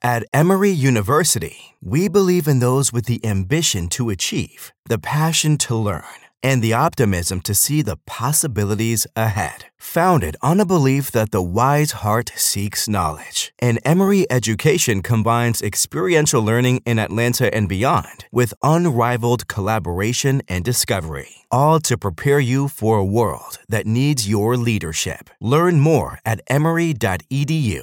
At Emory University, we believe in those with the ambition to achieve, the passion to learn, and the optimism to see the possibilities ahead. Founded on a belief that the wise heart seeks knowledge, and Emory education combines experiential learning in Atlanta and beyond with unrivaled collaboration and discovery, all to prepare you for a world that needs your leadership. Learn more at emory.edu.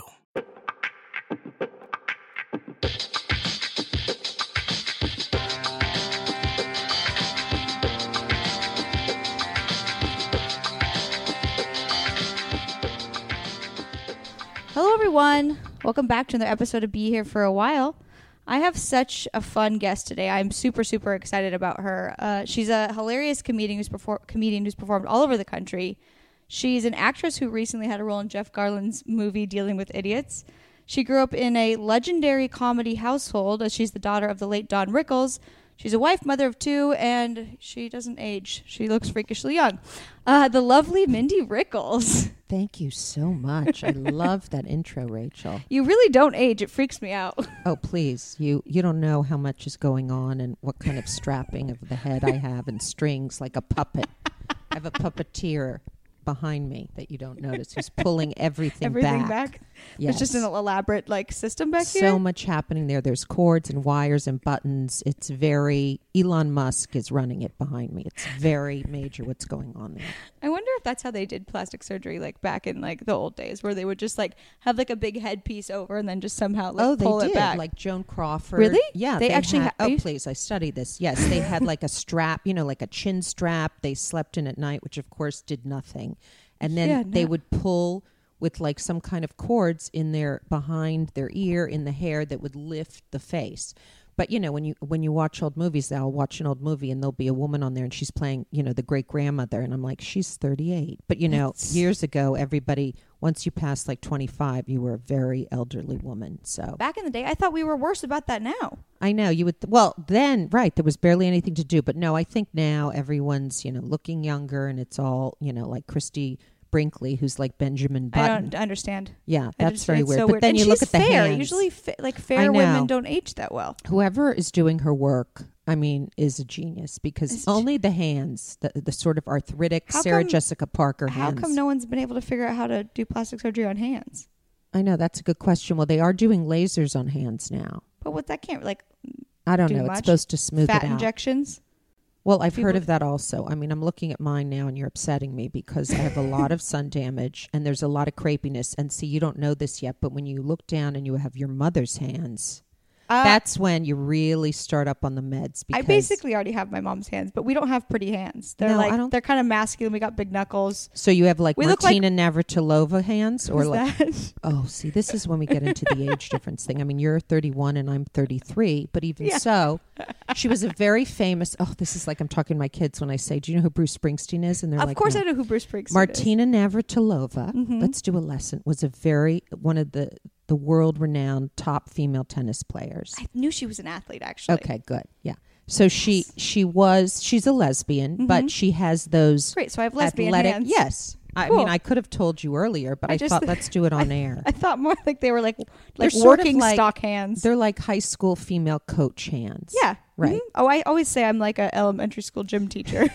Hello, everyone. Welcome back to another episode of Be Here for a While. I have such a fun guest today. I'm super excited about her. She's a hilarious comedian who's performed all over the country. She's an actress who recently had a role in Jeff Garland's movie Dealing with Idiots. She grew up in a legendary comedy household as she's the daughter of the late Don Rickles. She's a wife, mother of two, and she doesn't age. She looks freakishly young. The lovely Mindy Rickles. Thank you so much. I love that intro, Rachel. You really don't age. It freaks me out. Oh, please. You don't know how much is going on and what kind of strapping of the head I have and strings like a puppet. I have a puppeteer behind me that you don't notice who's pulling everything back. Yes. It's just an elaborate system back here. So much happening there. There's cords and wires and buttons. It's very Elon Musk is running it behind me. It's very major what's going on there. I wonder if that's how they did plastic surgery back in the old days where they would just have a big headpiece over and then just somehow pull it back. Like Joan Crawford. Really? Yeah. They actually please, I studied this. Yes, they had a strap, like a chin strap. They slept in at night, which of course did nothing. And then they would pull with some kind of cords in their behind their ear, in the hair that would lift the face. But when you watch old movies, I'll watch an old movie and there'll be a woman on there and she's playing, the great grandmother, and I'm like, she's 38. But years ago, everybody, once you passed 25, you were a very elderly woman. So back in the day, I thought we were worse about that now. I know you would. Well, then, right, there was barely anything to do. But no, I think now everyone's looking younger, and it's all like Christy Brinkley, who's like Benjamin Button. I don't understand. Yeah, that's very weird. So but weird. then and you look at the fair. hands. Usually, fair women don't age that well. Whoever is doing her work, is a genius because only the hands, the sort of arthritic Sarah Jessica Parker hands. How come no one's been able to figure out how to do plastic surgery on hands? I know, that's a good question. Well, they are doing lasers on hands now. But that can't I don't know. It's supposed to smooth it out. Fat injections? Well, I've heard of that also. I'm looking at mine now and you're upsetting me because I have a lot of sun damage and there's a lot of crepiness. And see, you don't know this yet, but when you look down and you have your mother's hands, that's when you really start up on the meds. I basically already have my mom's hands, but we don't have pretty hands. They're they're kind of masculine. We got big knuckles. So you have Martina Navratilova hands? Who's that? Oh, see, this is when we get into the age difference thing. You're 31 and I'm 33, but even so, she was a very famous, this is like I'm talking to my kids when I say, do you know who Bruce Springsteen is? And they're of course I know who Bruce Springsteen Martina is. Navratilova, let's do a lesson, was one of the world-renowned top female tennis players. I knew she was an athlete, actually. Okay, good. Yeah. So she's a lesbian, but she has those great. So I have lesbian athletic hands. Yes. Cool. I could have told you earlier, but I thought let's do it on air. I thought more they were like working stock hands. They're like high school female coach hands. Yeah. Right. Mm-hmm. Oh, I always say I'm like an elementary school gym teacher.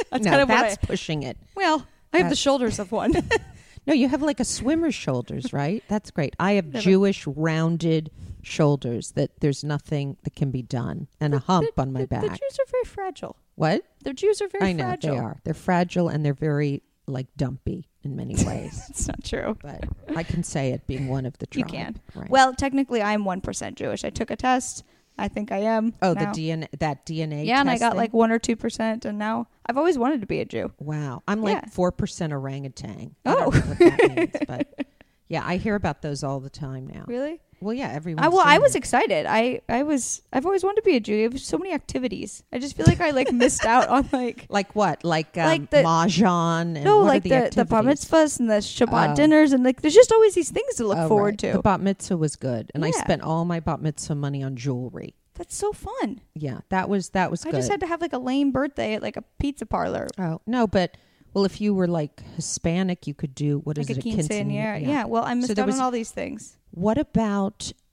That's pushing it. Well, I have the shoulders of one. No, you have a swimmer's shoulders, right? That's great. I have Jewish rounded shoulders that there's nothing that can be done, and a hump on my back. The Jews are very fragile. What? The Jews are very fragile. They are. They're fragile and they're very dumpy in many ways. It's not true. But I can say it being one of the tribe. You can. Right. Well, technically I'm 1% Jewish. I took a test. I think I am. Oh, now. the DNA Yeah, and I got thing? 1 or 2%, and now I've always wanted to be a Jew. Wow. I'm 4% orangutan. Oh. I don't know what that means, but yeah, I hear about those all the time now. Really? Well, yeah, everyone. I was excited. I've always wanted to be a Jew. There was so many activities. I just feel like I missed out on like what? Like the mahjong and no, what like the bar mitzvahs and the Shabbat dinners and there's just always these things to look forward to. The bat mitzvah was good, and I spent all my bat mitzvah money on jewelry. That's so fun. Yeah, that was good. I just had to have a lame birthday at a pizza parlor. Oh no, but. Well, if you were Hispanic, you could do, what is it? A quinceañera. Yeah, well, I missed out on all these things. What about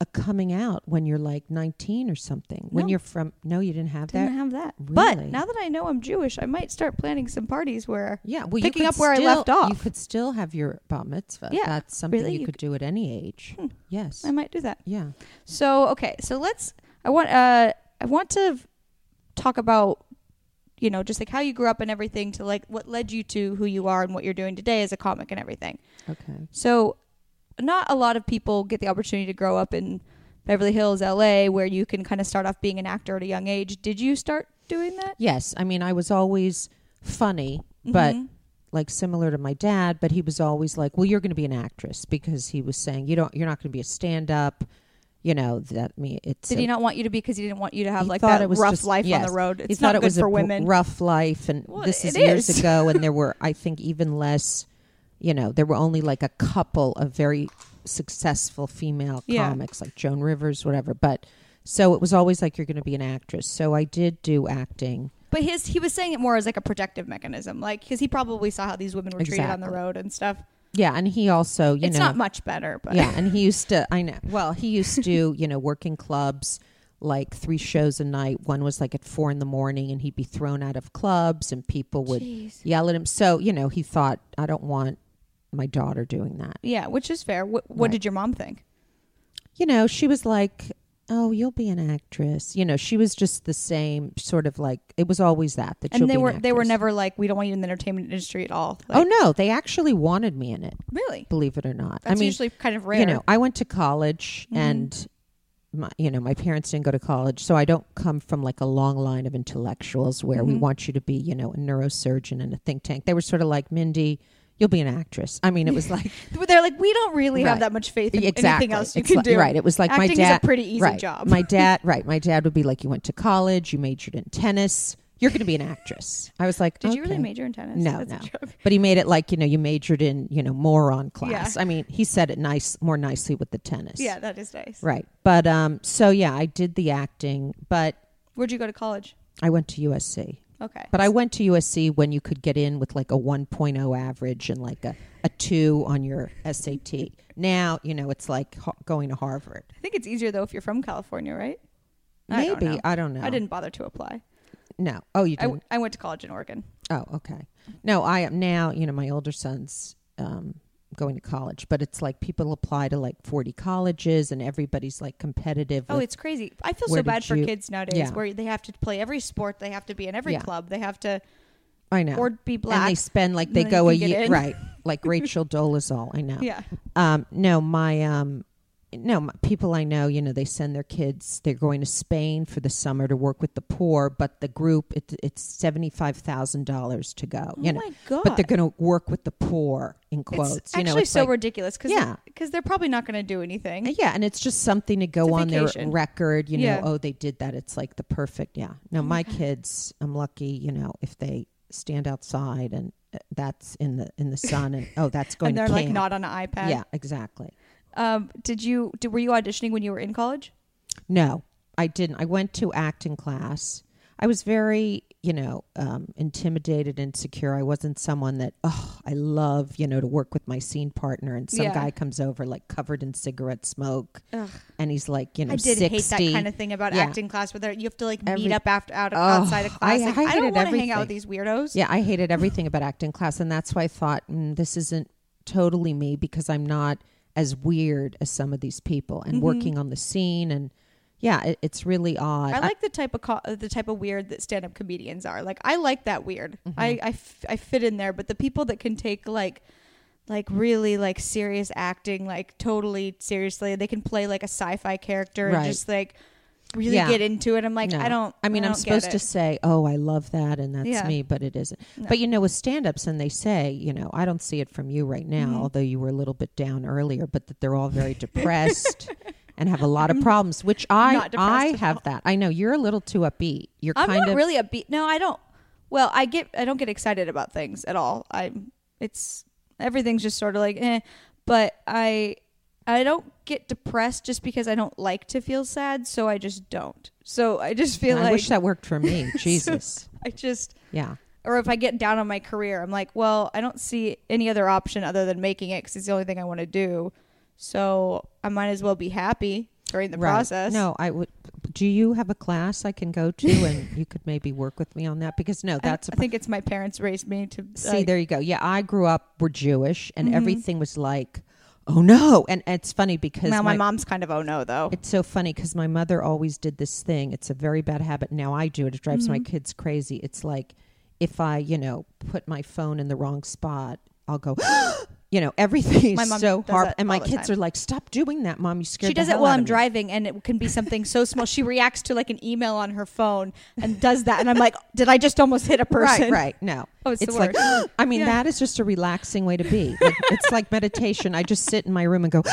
a coming out when you're like 19 or something. When you're from, no, you didn't have that? Didn't have that. Really? But now that I know I'm Jewish, I might start planning some parties where picking up where I left off. You could still have your bat mitzvah. Yeah. That's something Really? you could do at any age. Yes. I might do that. Yeah. So, okay. So I want to talk about, you know, just like how you grew up and everything to like what led you to who you are and what you're doing today as a comic and everything. Okay. So not a lot of people get the opportunity to grow up in Beverly Hills, LA, where you can kind of start off being an actor at a young age. Did you start doing that? Yes. I mean, I was always funny, but like similar to my dad, but he was always like, well, you're going to be an actress, because he was saying, you're not going to be a stand-up. You know, Did he not want you to be because he didn't want you to have like that rough life on the road? It's he thought not it good was for a women. Rough life, and Well, this is it years is. ago, and there were, I think, even less. You know, there were only like a couple of very successful female comics, like Joan Rivers, whatever. But so it was always like, you're going to be an actress. So I did do acting. But he was saying it more as like a protective mechanism, like because he probably saw how these women were treated on the road and stuff. Yeah, and he also, it's not much better, but yeah, and he used to. I know. Well, he used to, work in clubs, like 3 shows a night. One was like at 4 a.m, and he'd be thrown out of clubs, and people would yell at him. So he thought, I don't want my daughter doing that. Yeah, which is fair. What did your mom think? She was like, oh, you'll be an actress. She was just the same sort of like, it was always that and they were never like, we don't want you in the entertainment industry at all. Like, oh no, they actually wanted me in it. Really? Believe it or not. That's usually kind of rare. I went to college and my parents didn't go to college, so I don't come from like a long line of intellectuals where we want you to be, a neurosurgeon and a think tank. They were sort of like, Mindy, you'll be an actress. I mean, it was like they're like, we don't really have that much faith in anything else you can do. Right. It was like acting my dad. Is a pretty easy job. My dad would be like, you went to college, you majored in tennis, you're going to be an actress. I was like, did you really major in tennis? No, no. But he made it like, you majored in, moron class. Yeah. I mean, he said it more nicely with the tennis. Yeah, that is nice. Right. But so yeah, I did the acting. But where'd you go to college? I went to USC. Okay. But I went to USC when you could get in with like a 1.0 average and like a 2 on your SAT. Now, it's like going to Harvard. I think it's easier though if you're from California, right? Maybe. I don't know. I didn't bother to apply. No. Oh, you didn't? I went to college in Oregon. Oh, okay. No, I am now, my older son's going to college, but it's like people apply to like 40 colleges and everybody's like competitive. Oh, it's crazy. I feel so bad for kids nowadays where they have to play every sport. They have to be in every club. They have to. I know. Or be black. And they spend like, they go a year. Right. Like Rachel Dolezal. I know. Yeah. No, people I know, they send their kids, they're going to Spain for the summer to work with the poor, but the group, it's $75,000 to go. Oh my God. But they're going to work with the poor, in quotes. It's actually it's so like, ridiculous because they're probably not going to do anything. Yeah, and it's just something to go on their record, oh, they did that. It's like the perfect, No, my kids, I'm lucky, if they stand outside and that's in the sun and, oh, that's going and they're to camp. Like not on an iPad. Yeah, exactly. Were you auditioning when you were in college? No, I didn't. I went to acting class. I was very, intimidated and insecure. I wasn't someone that, I love, to work with my scene partner and some guy comes over like covered in cigarette smoke. Ugh. And he's like, I did 60. Hate that kind of thing about acting class where you have to like meet up outside of class. I don't want to hang out with these weirdos. Yeah, I hated everything about acting class. And that's why I thought, this isn't totally me because I'm not as weird as some of these people and working on the scene and it's really odd. I like the type of weird that stand-up comedians are. Like I like that weird. I fit in there, but the people that can take like really like serious acting like totally seriously, they can play like a sci-fi character and just like really get into it. I'm like, no. I'm supposed to say, oh, I love that and that's me, but it isn't. No. But with stand-ups and they say, I don't see it from you right now, although you were a little bit down earlier, but that they're all very depressed and have a lot of problems, which I have that. I know you're a little too upbeat. I'm not really upbeat. No, I don't. Well, I don't get excited about things at all. Everything's just sort of like, but I don't get depressed just because I don't like to feel sad, so I just don't. So I just feel like... I wish that worked for me. Jesus. Yeah. Or if I get down on my career, I'm like, well, I don't see any other option other than making it because it's the only thing I want to do. So I might as well be happy. during the process. No, I would. Do you have a class I can go to and you could maybe work with me on that? Because no, that's. I think it's my parents raised me to see. There you go. Yeah, I grew up. We're Jewish, and everything was like, oh no. And it's funny because now my mom's kind of oh no though. It's so funny because my mother always did this thing. It's a very bad habit. Now I do it. It drives my kids crazy. It's like if I, put my phone in the wrong spot, I'll go. Everything is so hard. And my kids are like, stop doing that, Mom. You scared She does it while I'm driving, and it can be something so small. She reacts to like an email on her phone and does that. And I'm like, did I just almost hit a person? Right. No. Oh, it's the like, worst. I mean, that is just a relaxing way to be. Like, it's like meditation. I just sit in my room and go,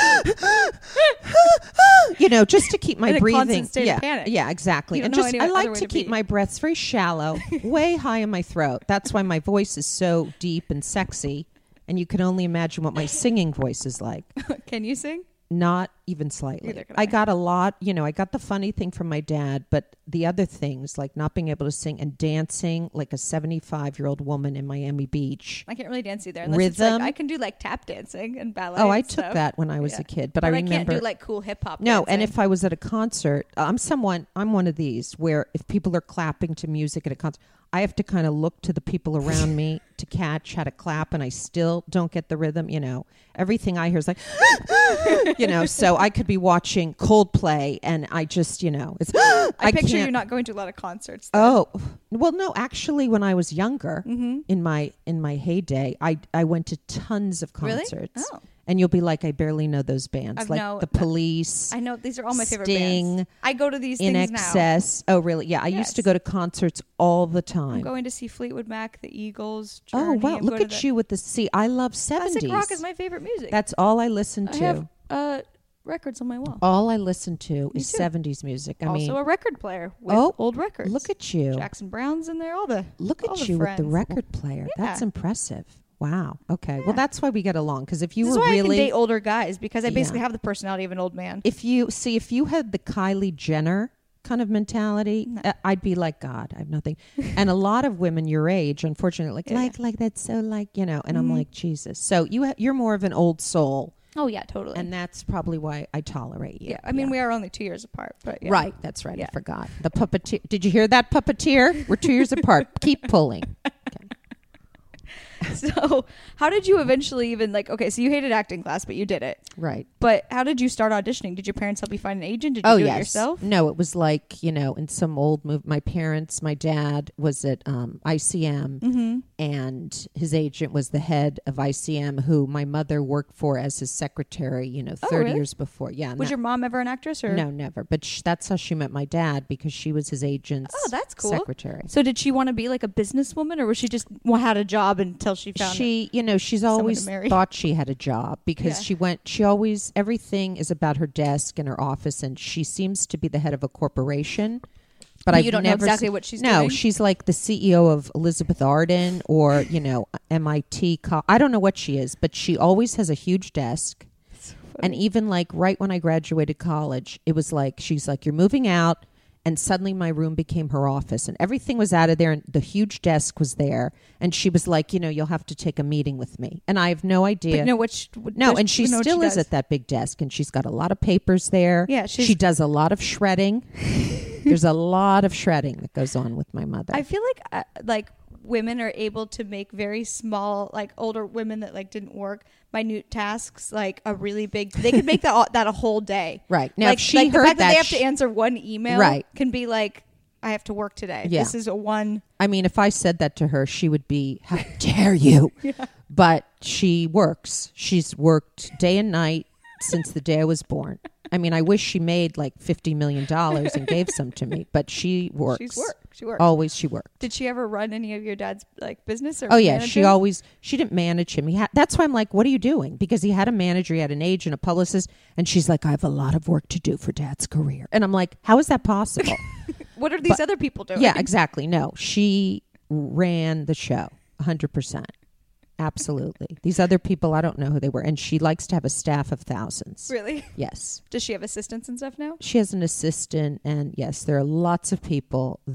just to keep my breathing. Constant state of panic. Yeah, exactly. And I like to keep my breaths very shallow, way high in my throat. That's why my voice is so deep and sexy. And you can only imagine what my singing voice is like. Can you sing? Not even slightly. Neither can I got a lot, I got the funny thing from my dad, but the other things like not being able to sing and dancing like a 75-year-old woman in Miami Beach. I can't really dance either. Unless Rhythm. It's like, I can do like tap dancing and ballet. Oh, I stuff. took that when I was a kid, but I remember. I can't do like cool hip hop. No, dancing. and if I was at a concert, I'm one of these where if people are clapping to music at a concert, I have to kind of look to the people around me to catch how to clap, and I still don't get the rhythm. Everything I hear is like, so I could be watching Coldplay, and I just, it's. I picture you not going to a lot of concerts. Though. Oh, well, no, actually, when I was younger, in my heyday, I went to tons of concerts. Really? Oh. And you'll be like, I barely know those bands. The Police. I know. These are all my favorite Sting, bands. I go to these In things Excess. now. Oh, really? Yeah. I used to go to concerts all the time. I'm going to see Fleetwood Mac, the Eagles, Journey. Oh, wow. Look at you with the C. I love 70s. Classic rock is my favorite music. That's all I listen to. I have records on my wall. All I listen to is 70s music. I mean, also a record player with old records. Look at you. Jackson Brown's in there. Look at you with the record player. Yeah. That's impressive. Wow. Okay. Yeah. Well, that's why we get along. Because if you this were is why really I can date older guys, because I basically have the personality of an old man. If you had the Kylie Jenner kind of mentality, I'd be like, God, I have nothing. And a lot of women your age, unfortunately, like that's so and I'm like, Jesus. So you're more of an old soul. Oh yeah, totally. And that's probably why I tolerate you. Yeah, I mean we are only 2 years apart, but right. That's right. I forgot the puppeteer. Did you hear that, puppeteer? We're 2 years apart. Keep pulling. Okay. So how did you eventually even so you hated acting class, but you did it. Right. But how did you start auditioning? Did your parents help you find an agent? Did you do it yourself? No, it was like, in some old movie, my dad was at ICM and his agent was the head of ICM who my mother worked for as his secretary, 30 years before. Yeah. Was your mom ever an actress? Or? No, never. But that's how she met my dad because she was his agent's that's cool. secretary. So did she want to be like a businesswoman or was she just had a job until she found she's always thought she had a job because everything is about her desk and her office and she seems to be the head of a corporation. But you don't know exactly what she's doing? No, she's like the CEO of Elizabeth Arden or, MIT. I don't know what she is, but she always has a huge desk. So and even right when I graduated college, it was she's like, you're moving out. And suddenly my room became her office and everything was out of there and the huge desk was there. And she was like, you'll have to take a meeting with me. And I have no idea. But and she still is at that big desk and she's got a lot of papers there. Yeah, she does a lot of shredding. There's a lot of shredding that goes on with my mother. I feel like women are able to make very small, older women that didn't work, minute tasks a really big. They could make that a whole day. Right now, if she heard the fact that they have to answer one email, can be I have to work today. Yeah. This is a one. I mean, if I said that to her, she would be, how dare you? Yeah. But she works. She's worked day and night since the day I was born. I mean, I wish she made $50 million and gave some to me, but she works. She works. Always she worked. Did she ever run any of your dad's business? Or oh yeah, she didn't manage him. That's why I'm like, what are you doing? Because he had a manager, he had an agent, a publicist, and she's like, I have a lot of work to do for Dad's career. And I'm like, how is that possible? What are these other people doing? Yeah, exactly. No, she ran the show 100%. Absolutely. These other people, I don't know who they were. And she likes to have a staff of thousands. Really? Yes. Does she have assistants and stuff now? She has an assistant. And yes, there are lots of people that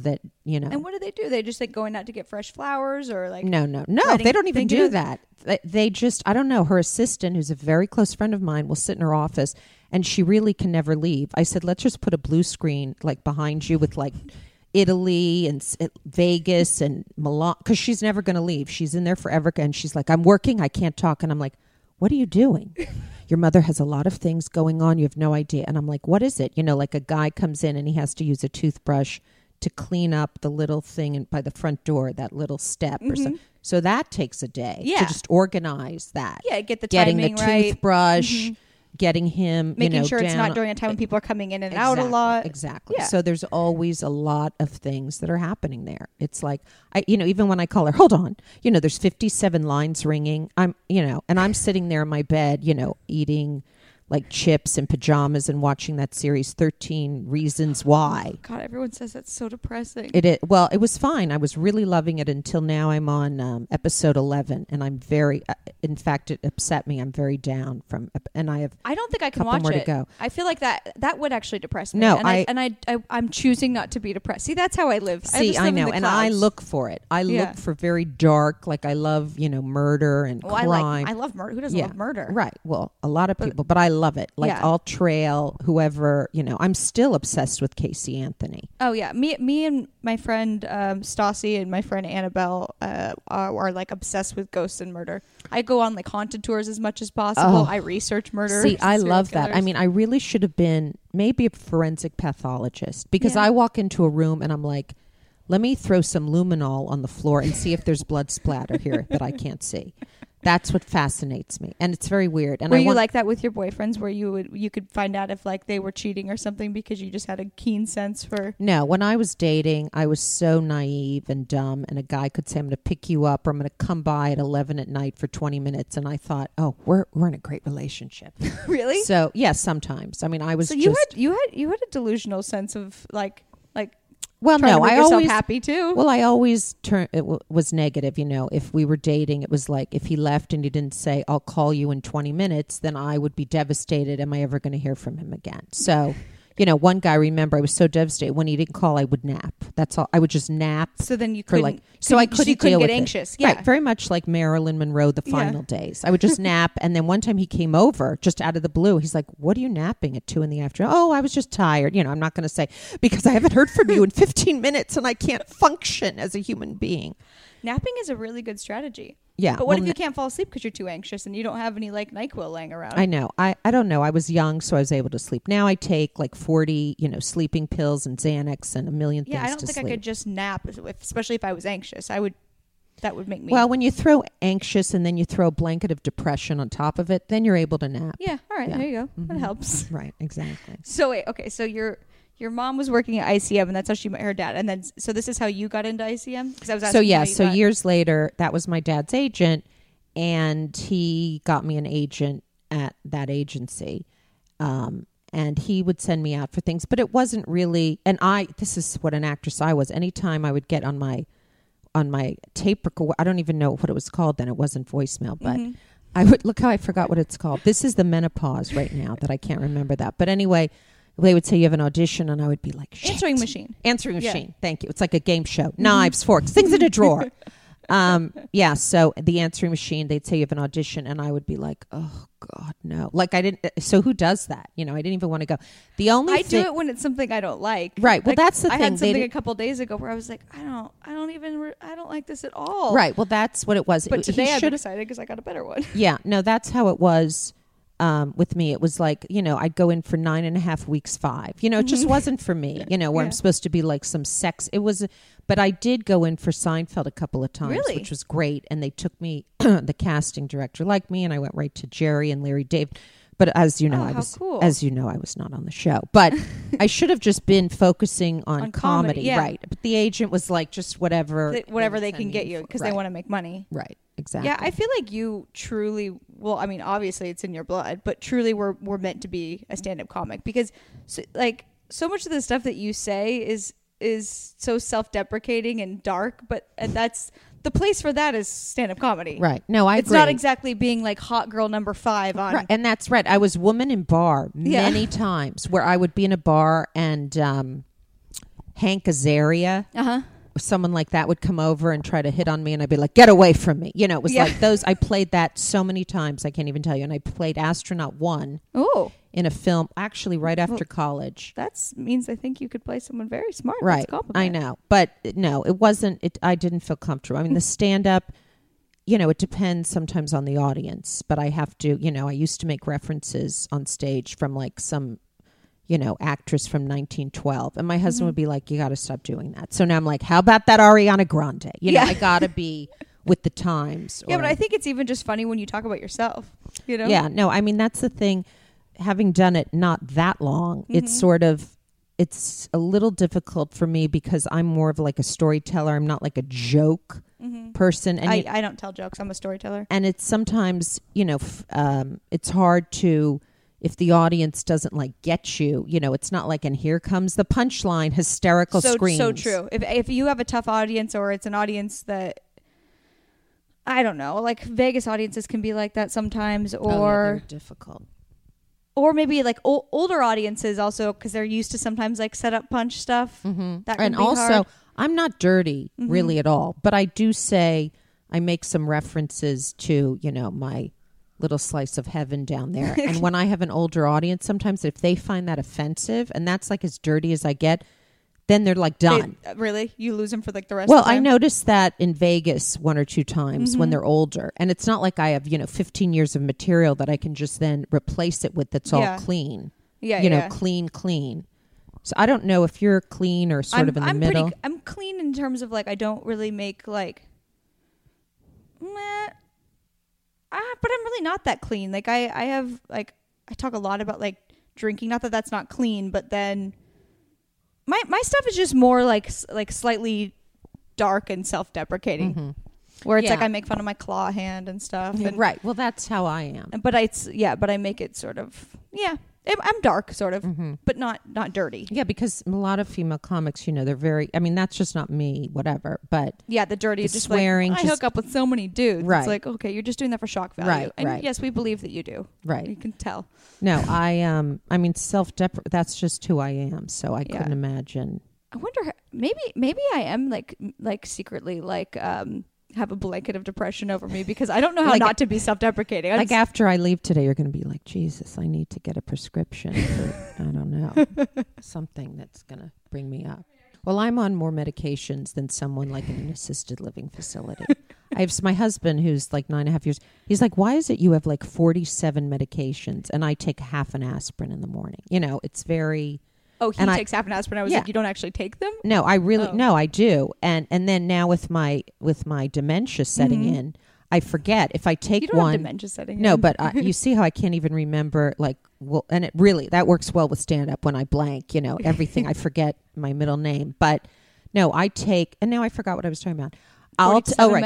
you know. And what do they do? They just like going out to get fresh flowers or like No. They don't even do that. They just, I don't know. Her assistant, who's a very close friend of mine, will sit in her office, and she really can never leave. I said, let's just put a blue screen like behind you with like Italy and Vegas and Milan, because she's never going to leave. She's in there forever. And she's like, I'm working. I can't talk. And I'm like, what are you doing? Your mother has a lot of things going on. You have no idea. And I'm like, what is it? You know, like a guy comes in and he has to use a toothbrush to clean up the little thing by the front door, that little step or something. So that takes a day to just organize that. Yeah, get the getting timing the right. toothbrush, getting him, making sure down. it's not during a time when people are coming in and out a lot. Exactly. Yeah. So there's always a lot of things that are happening there. It's like, even when I call her, hold on, there's 57 lines ringing. And I'm sitting there in my bed, eating like chips and pajamas and watching that series 13 Reasons Why. God, everyone says that's so depressing. It is. Well, it was fine. I was really loving it until now. I'm on episode 11, and I'm very. In fact, it upset me. I'm very down from, and I don't think I can watch more it. To go. I feel like that would actually depress me. No, I'm choosing not to be depressed. See, that's how I live. I know, and I look for it. I look for very dark. Like I love, murder and crime. I love murder. Who doesn't love murder? Right. Well, a lot of people, but I love it. Like I'll trail whoever, I'm still obsessed with Casey Anthony. Oh yeah. Me and my friend Stassi and my friend Annabelle are like obsessed with ghosts and murder. I go on like haunted tours as much as possible. I research murder. See, I love that. I mean, I really should have been maybe a forensic pathologist, because I walk into a room and I'm like, let me throw some luminol on the floor and see if there's blood splatter here that I can't see. That's what fascinates me, and it's very weird. And were you like that with your boyfriends, where you could find out if like they were cheating or something because you just had a keen sense for? No, when I was dating, I was so naive and dumb, and a guy could say, "I'm going to pick you up," or "I'm going to come by at 11 at night for 20 minutes," and I thought, "Oh, we're in a great relationship." Really? So yes, sometimes. I mean, I was. So you had a delusional sense of like. Well, no, I always happy too. Well, I always was negative. If we were dating, it was like if he left and he didn't say, "I'll call you in 20 minutes," then I would be devastated. Am I ever going to hear from him again? So, one guy, remember, I was so devastated when he didn't call. I would nap. That's all. I would just nap. So then you couldn't. I couldn't deal with get anxious. It. Yeah, right. Very much like Marilyn Monroe, the final days. I would just nap, and then one time he came over just out of the blue. He's like, "What are you napping at 2 p.m?" Oh, I was just tired. I'm not going to say because I haven't heard from you in 15 minutes, and I can't function as a human being. Napping is a really good strategy. Yeah. But what if you can't fall asleep because you're too anxious and you don't have any like NyQuil laying around? I know. I don't know. I was young, so I was able to sleep. Now I take like 40, sleeping pills and Xanax and a million things. Yeah, I don't think I could just nap, especially if I was anxious. That would make me. Well, when you throw anxious and then you throw a blanket of depression on top of it, then you're able to nap. Yeah. All right. Yeah. There you go. Mm-hmm. That helps. Right. Exactly. So wait. Okay. So your mom was working at ICM, and that's how she met her dad. And then, so this is how you got into ICM? Because I was asking. So years later, that was my dad's agent, and he got me an agent at that agency. And he would send me out for things, but it wasn't really. And this is what an actress I was. Anytime I would get on my tape recorder, I don't even know what it was called then. It wasn't voicemail, but I would look how I forgot what it's called. This is the menopause right now that I can't remember that. But anyway. They would say you have an audition, and I would be like, shit. Answering machine. Thank you. It's like a game show. Knives, forks, things in a drawer. So the answering machine, they'd say you have an audition, and I would be like, oh God, no. Like I didn't. So who does that? I didn't even want to go. I do it when it's something I don't like. Right. Well, that's the thing. I had something a couple days ago where I was like, I don't like this at all. Right. Well, that's what it was. But today I'm excited because I got a better one. Yeah. No, that's how it was. With me, it was like, I'd go in for 9.5 weeks, 5. It just wasn't for me, where I'm supposed to be like some sex. It was, but I did go in for Seinfeld a couple of times, really? Which was great. And they took me, the casting director liked me, and I went right to Jerry and Larry David. But as you know, I was not on the show. But I should have just been focusing on comedy, yeah. Right? But the agent was like, just whatever they can get you because they want to make money, right? Exactly. Yeah, I feel like you truly. Well, I mean, obviously it's in your blood, but truly we're meant to be a stand-up comic because, so much of the stuff that you say is so self-deprecating and dark, and that's. The place for that is stand-up comedy. Right. No, I agree. It's not exactly being like hot girl number 5 on. Right. And that's right. I was woman in bar many times where I would be in a bar and Hank Azaria someone like that would come over and try to hit on me, and I'd be like, get away from me. You know, it was like those. I played that so many times, I can't even tell you. And I played Astronaut 1 in a film, actually right after college. That means I think you could play someone very smart. Right. I know. But no, it wasn't. I didn't feel comfortable. I mean, the stand-up, you know, it depends sometimes on the audience. But I have to, you know, I used to make references on stage from like some, you know, actress from 1912. And my husband would be like, you got to stop doing that. So now I'm like, how about that Ariana Grande? You know, I got to be with the times. Yeah, but I think it's even just funny when you talk about yourself, you know? Yeah, no, I mean, that's the thing. Having done it not that long, it's sort of, it's a little difficult for me because I'm more of like a storyteller. I'm not like a joke person. And I don't tell jokes. I'm a storyteller. And it's sometimes, you know, it's hard to, if the audience doesn't like get you, you know, it's not like, and here comes the punchline, hysterical screams. So true. If you have a tough audience, or it's an audience that, I don't know, like Vegas audiences can be like that sometimes, or they're difficult. Or maybe like older audiences also, because they're used to sometimes like set up punch stuff. That can be also, hard. I'm not dirty really at all, but I do say, I make some references to, you know, my little slice of heaven down there. And when I have an older audience, sometimes if they find that offensive, and that's like as dirty as I get, then they're like done. Really? You lose them for like the rest of the time? Well, I noticed that in Vegas 1 or 2 times when they're older. And it's not like I have, you know, 15 years of material that I can just then replace it with that's all clean. Yeah, you know, clean. So I don't know if you're clean or sort of in the middle. I'm clean in terms of like, I don't really make like, but I'm really not that clean. Like I have like, I talk a lot about like drinking. Not that that's not clean, but then my stuff is just more like slightly dark and self-deprecating, where it's like I make fun of my claw hand and stuff. And, right. Well, that's how I am. But I make it sort of I'm dark sort of, but not dirty. Yeah, because a lot of female comics, you know, they're very. I mean, that's just not me. Whatever. But yeah, the dirty is just swearing. Like, I hook up with so many dudes. Right. It's like, okay, you're just doing that for shock value. Right. And right. yes, we believe that you do. Right. You can tell. No, I mean, that's just who I am. So I couldn't imagine. I wonder. Maybe I am like secretly like have a blanket of depression over me, because I don't know how not to be self-deprecating. Like after I leave today, you're going to be like, Jesus, I need to get a prescription for, I don't know, something that's going to bring me up. Well, I'm on more medications than someone like in an assisted living facility. I have my husband who's like 9.5 years. He's like, why is it you have like 47 medications and I take half an aspirin in the morning? You know, it's very... Oh, he takes half an aspirin. I was like, you don't actually take them? No, I really no, I do. And then now with my dementia setting in, I forget if I take you don't one. Have dementia setting no, in. but you see how I can't even remember and it really that works well with stand up when I blank. You know, everything I forget my middle name. But no, I take, and now I forgot what I was talking about. I'll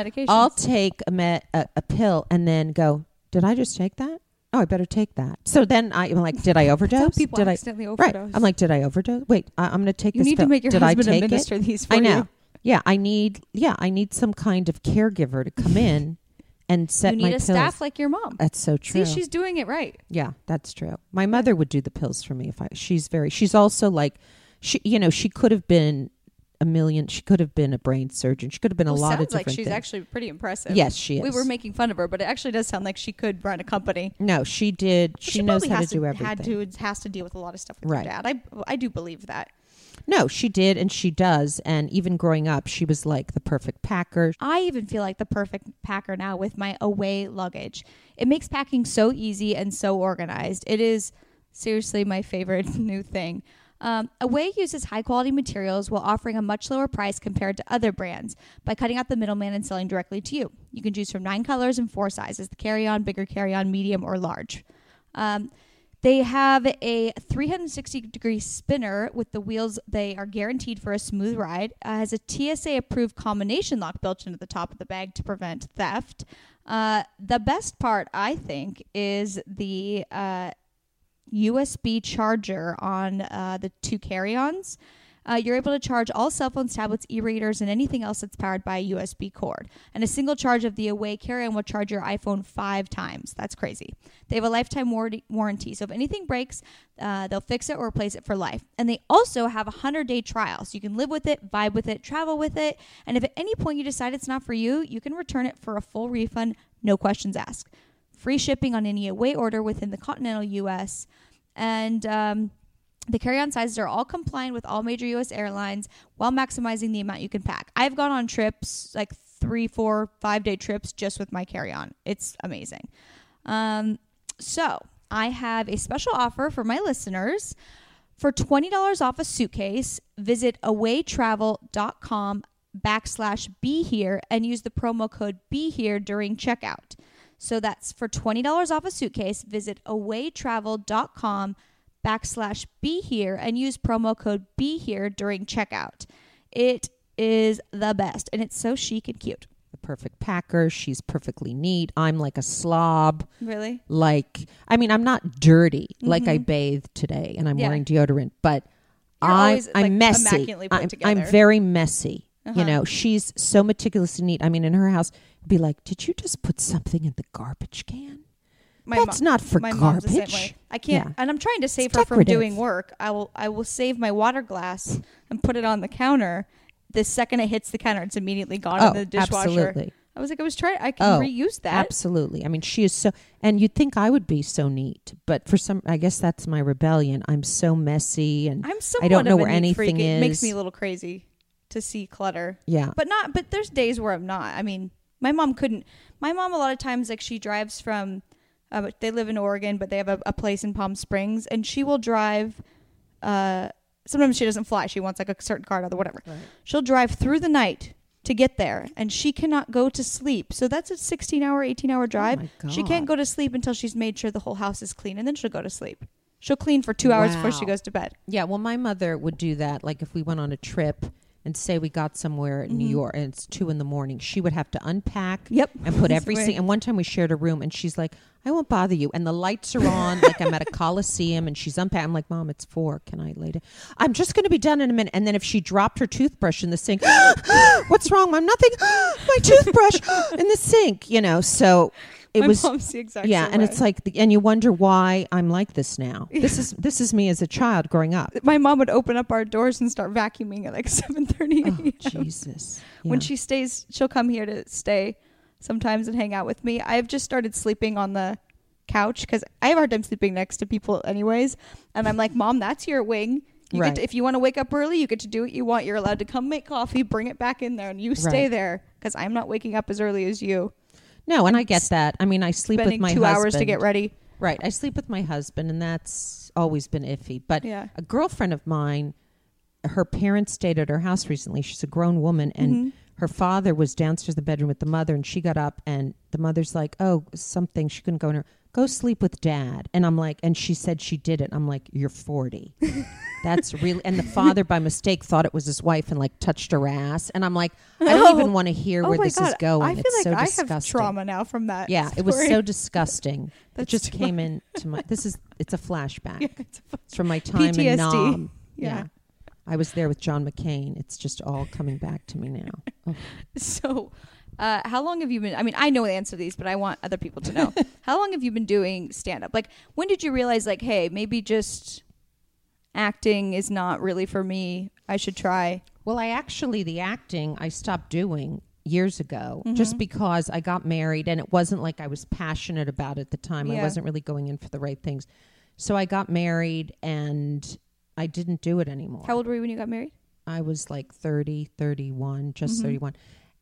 take a pill and then go, did I just take that? Oh, I better take that. So then I'm like, did I overdose? Some people accidentally overdose. Right. I'm like, did I overdose? Wait, I'm going to take this pill. You need to make your husband administer these for you. I know. Yeah, I need some kind of caregiver to come in and set my pills. You need a staff like your mom. That's so true. See, she's doing it right. Yeah, that's true. My mother would do the pills for me she's also like, she could have been she could have been a brain surgeon. She could have been a lot of different sounds like she's things. actually pretty impressive. Yes, she is. We were making fun of her, but it actually does sound like she could run a company. No, she did. She knows how to do everything. Has to deal with a lot of stuff with her dad. I do believe that. No, she did, and she does. And even growing up, she was like the perfect packer. I even feel like the perfect packer now with my away luggage. It makes packing so easy and so organized. It is seriously my favorite new thing. Away uses high-quality materials while offering a much lower price compared to other brands by cutting out the middleman and selling directly to you. You can choose from 9 colors and 4 sizes, the carry-on, bigger carry-on, medium, or large. They have a 360-degree spinner with the wheels. They are guaranteed for a smooth ride. Has a TSA-approved combination lock built into the top of the bag to prevent theft. The best part, I think, is the... USB charger on the 2 carry-ons. You're able to charge all cell phones, tablets, e-readers, and anything else that's powered by a USB cord. And a single charge of the Away carry-on will charge your iPhone 5 times. That's crazy. They have a lifetime warranty. So if anything breaks, they'll fix it or replace it for life. And they also have a 100-day trial. So you can live with it, vibe with it, travel with it. And if at any point you decide it's not for you, you can return it for a full refund, no questions asked. Free shipping on any Away order within the continental U.S. And the carry-on sizes are all compliant with all major U.S. airlines while maximizing the amount you can pack. I've gone on trips, like 3, 4, 5-day trips just with my carry-on. It's amazing. So I have a special offer for my listeners. For $20 off a suitcase, visit awaytravel.com/BeHere and use the promo code BeHere during checkout. So that's for $20 off a suitcase, visit awaytravel.com/BeHere and use promo code BeHere during checkout. It is the best, and it's so chic and cute. The perfect packer. She's perfectly neat. I'm like a slob. Really? I'm not dirty. Like I bathed today and I'm wearing deodorant, but I'm messy. Immaculately put together. I'm very messy. You know, she's so meticulously neat. I mean, in her house, it'd be like, did you just put something in the garbage can? That's not for my garbage. Mom's the same way. I can't, and I'm trying to save her from doing work. I will save my water glass and put it on the counter. The second it hits the counter, it's immediately gone in the dishwasher. Absolutely. I was like, I can reuse that. Absolutely. I mean, she is so, and you'd think I would be so neat, but I guess that's my rebellion. I'm so messy, and I don't know where anything is. It makes me a little crazy to see clutter. Yeah. But there's days where I'm not. I mean, my mom a lot of times, like, she drives from, they live in Oregon, but they have a place in Palm Springs, and she will drive, sometimes she doesn't fly. She wants like a certain car or whatever. Right. She'll drive through the night to get there, and she cannot go to sleep. So that's a 16-hour, 18-hour drive. Oh my God. She can't go to sleep until she's made sure the whole house is clean, and then she'll go to sleep. She'll clean for 2 hours before she goes to bed. Yeah, well, my mother would do that. Like if we went on a trip and say we got somewhere in New York and it's 2 a.m, she would have to unpack and put everything. And one time we shared a room and she's like, I won't bother you. And the lights are on, like I'm at a Coliseum, and she's unpacking. I'm like, Mom, it's 4. Can I lay down? I'm just going to be done in a minute. And then if she dropped her toothbrush in the sink, what's wrong, Mom? Nothing. My toothbrush in the sink, you know. So it was mom's the exact yeah, same and way. it's like, and you wonder why I'm like this now. This is me as a child growing up. My mom would open up our doors and start vacuuming at like 7:30 a.m. Oh, Jesus. Yeah. When she'll come here to stay sometimes and hang out with me. I've just started sleeping on the couch because I have a hard time sleeping next to people anyways. And I'm like, Mom, that's your wing. You get to, if you want to wake up early, you get to do what you want. You're allowed to come make coffee, bring it back in there, and you stay there because I'm not waking up as early as you. No, and I get that. I mean, I sleep with my husband. 2 hours to get ready. Right. I sleep with my husband, and that's always been iffy. But a girlfriend of mine, her parents stayed at her house recently. She's a grown woman, and her father was downstairs in the bedroom with the mother, and she got up, and the mother's like, oh, something. She couldn't go in her. Go sleep with Dad. And I'm like, and she said she did it. I'm like, you're 40. That's really, and the father by mistake thought it was his wife and like touched her ass. And I'm like, I don't even want to hear where this is going. I feel it's like so disgusting. I have trauma now from that. Yeah, story. it was so disgusting. It just came into my, it's a flashback. Yeah, it's from my time PTSD. in Nam. Yeah. I was there with John McCain. It's just all coming back to me now. Oh. So, how long have you been, I mean, I know the answer to these, but I want other people to know. How long have you been doing stand-up? Like, when did you realize, like, hey, maybe just acting is not really for me. I should try. Well, the acting I stopped doing years ago just because I got married, and it wasn't like I was passionate about it at the time. Yeah. I wasn't really going in for the right things. So I got married, and I didn't do it anymore. How old were you when you got married? I was like 30, 31, just 31.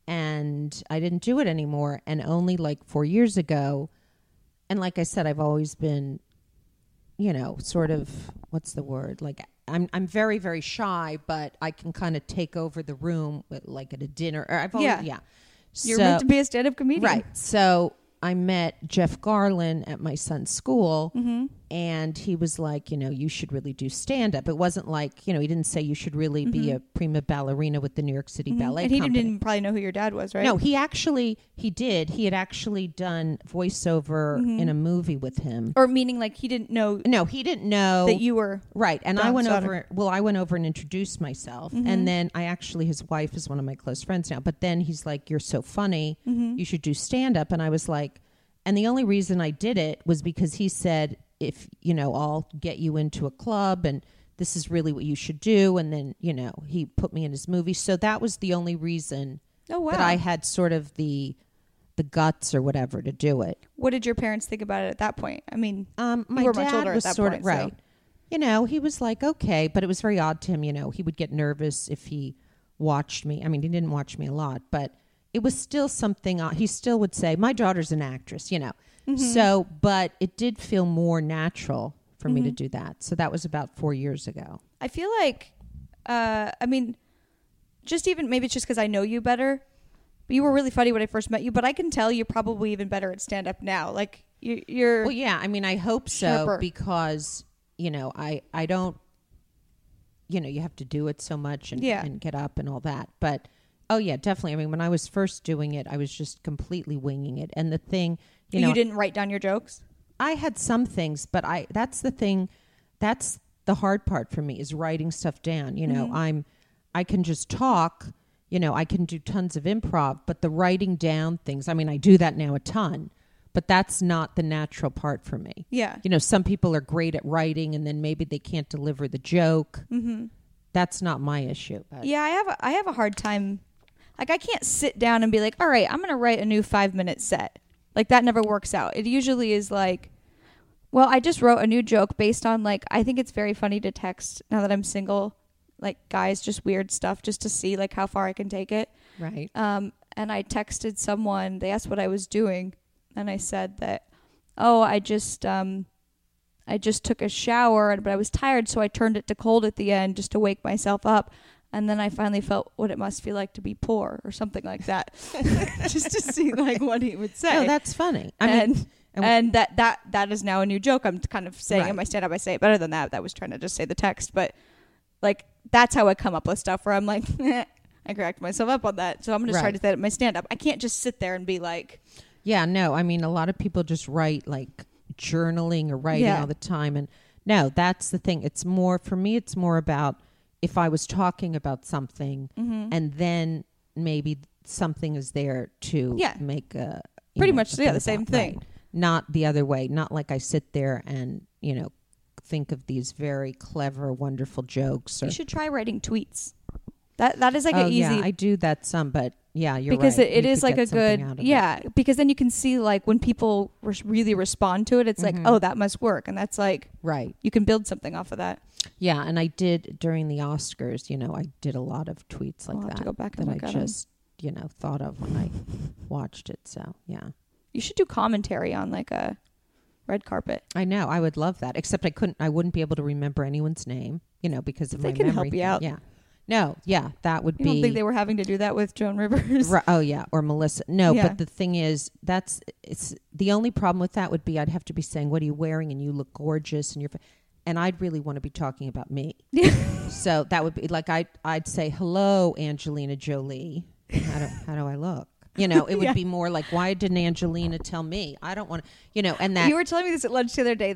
And I didn't do it anymore. And only like 4 years ago, and like I said, I've always been, you know, sort of, what's the word? Like I'm very, very shy, but I can kind of take over the room with, like at a dinner. Or I've always, You're meant to be a stand-up comedian. Right. So I met Jeff Garlin at my son's school, And he was like, you should really do stand-up. It wasn't like, he didn't say you should really be a prima ballerina with the New York City Ballet And he Company. didn't probably know who your dad was, right? No, he did. He had actually done voiceover in a movie with him. Or meaning like he didn't know. No, he didn't know. That you were. Right. And John's I went daughter. over and introduced myself. And then his wife is one of my close friends now. But then he's like, you're so funny. You should do stand-up. And I was like, and the only reason I did it was because he said, if, I'll get you into a club and this is really what you should do. And then, he put me in his movie. So that was the only reason that I had sort of the guts or whatever to do it. What did your parents think about it at that point? I mean, my you were dad much older was at that sort point, of, right. So. He was like, okay, but it was very odd to him. He would get nervous if he watched me. I mean, he didn't watch me a lot, but it was still something. He still would say, my daughter's an actress, So, but it did feel more natural for me to do that. So that was about 4 years ago. I feel like, just even, maybe it's just because I know you better, but you were really funny when I first met you, but I can tell you're probably even better at stand-up now. Like, you're... Well, yeah, I mean, I hope so, sharper. Because, I don't, you have to do it so much and get up and all that. But, oh, yeah, definitely. I mean, when I was first doing it, I was just completely winging it. And the thing... You didn't write down your jokes? I had some things, but that's the thing. That's the hard part for me is writing stuff down. I can just talk, I can do tons of improv, but the writing down things, I mean, I do that now a ton, but that's not the natural part for me. Yeah. Some people are great at writing and then maybe they can't deliver the joke. That's not my issue. But. Yeah, I have a hard time. Like, I can't sit down and be like, all right, I'm going to write a new 5-minute set. Like, that never works out. It usually is like, well, I just wrote a new joke based on, like, I think it's very funny to text now that I'm single, like, guys, just weird stuff just to see, like, how far I can take it. Right. And I texted someone, they asked what I was doing, and I said that, I just took a shower, but I was tired, so I turned it to cold at the end just to wake myself up. And then I finally felt what it must feel like to be poor or something like that. Just to see like what he would say. Oh, that's funny. And that is now a new joke. I'm kind of saying in my stand-up, I say it better than that. That was trying to just say the text. But like that's how I come up with stuff where I'm like, I correct myself up on that. So I'm going to try to say that in my stand-up. I can't just sit there and be like. Yeah, no. I mean, a lot of people just write like journaling or writing all the time. And no, that's the thing. It's more, for me, it's more about if I was talking about something and then maybe something is there to make a... Pretty much, the same thing. Right. Not the other way. Not like I sit there and, think of these very clever, wonderful jokes. You should try writing tweets. That is like an easy... Yeah, I do that some, but yeah, you're because right. Because it is like a good... Yeah, because then you can see like when people really respond to it, it's like, oh, that must work. And that's like... Right. You can build something off of that. Yeah, and I did during the Oscars, I did a lot of tweets like I'll have that. To go back and that look I at just, thought of when I watched it. So, yeah. You should do commentary on like a red carpet. I know. I would love that. Except I wouldn't be able to remember anyone's name, because of my memory. They can help you out. Yeah. No, yeah, that would be... I don't think they were having to do that with Joan Rivers. Oh, yeah, or Melissa. No, but the thing is, it's the only problem with that would be I'd have to be saying, what are you wearing? And you look gorgeous. And I'd really want to be talking about me. So that would be like, I'd say, hello, Angelina Jolie. How do I look? It would be more like, why didn't Angelina tell me? I don't want to, and that... You were telling me this at lunch the other day,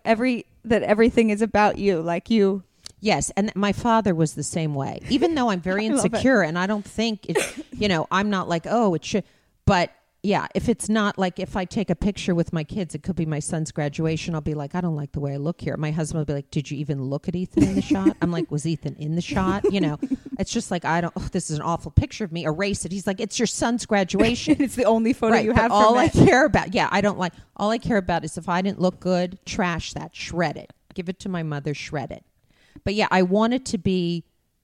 that everything is about you, like you... Yes, and my father was the same way. Even though I'm very insecure and I don't think it, I'm not like, oh, it should. But yeah, if it's not like if I take a picture with my kids, it could be my son's graduation. I'll be like, I don't like the way I look here. My husband will be like, did you even look at Ethan in the shot? I'm like, was Ethan in the shot? It's just like, this is an awful picture of me. Erase it. He's like, it's your son's graduation. It's the only photo you have. All I care about. Yeah, all I care about is if I didn't look good, trash that, shred it, give it to my mother, shred it. But yeah, I want it to be,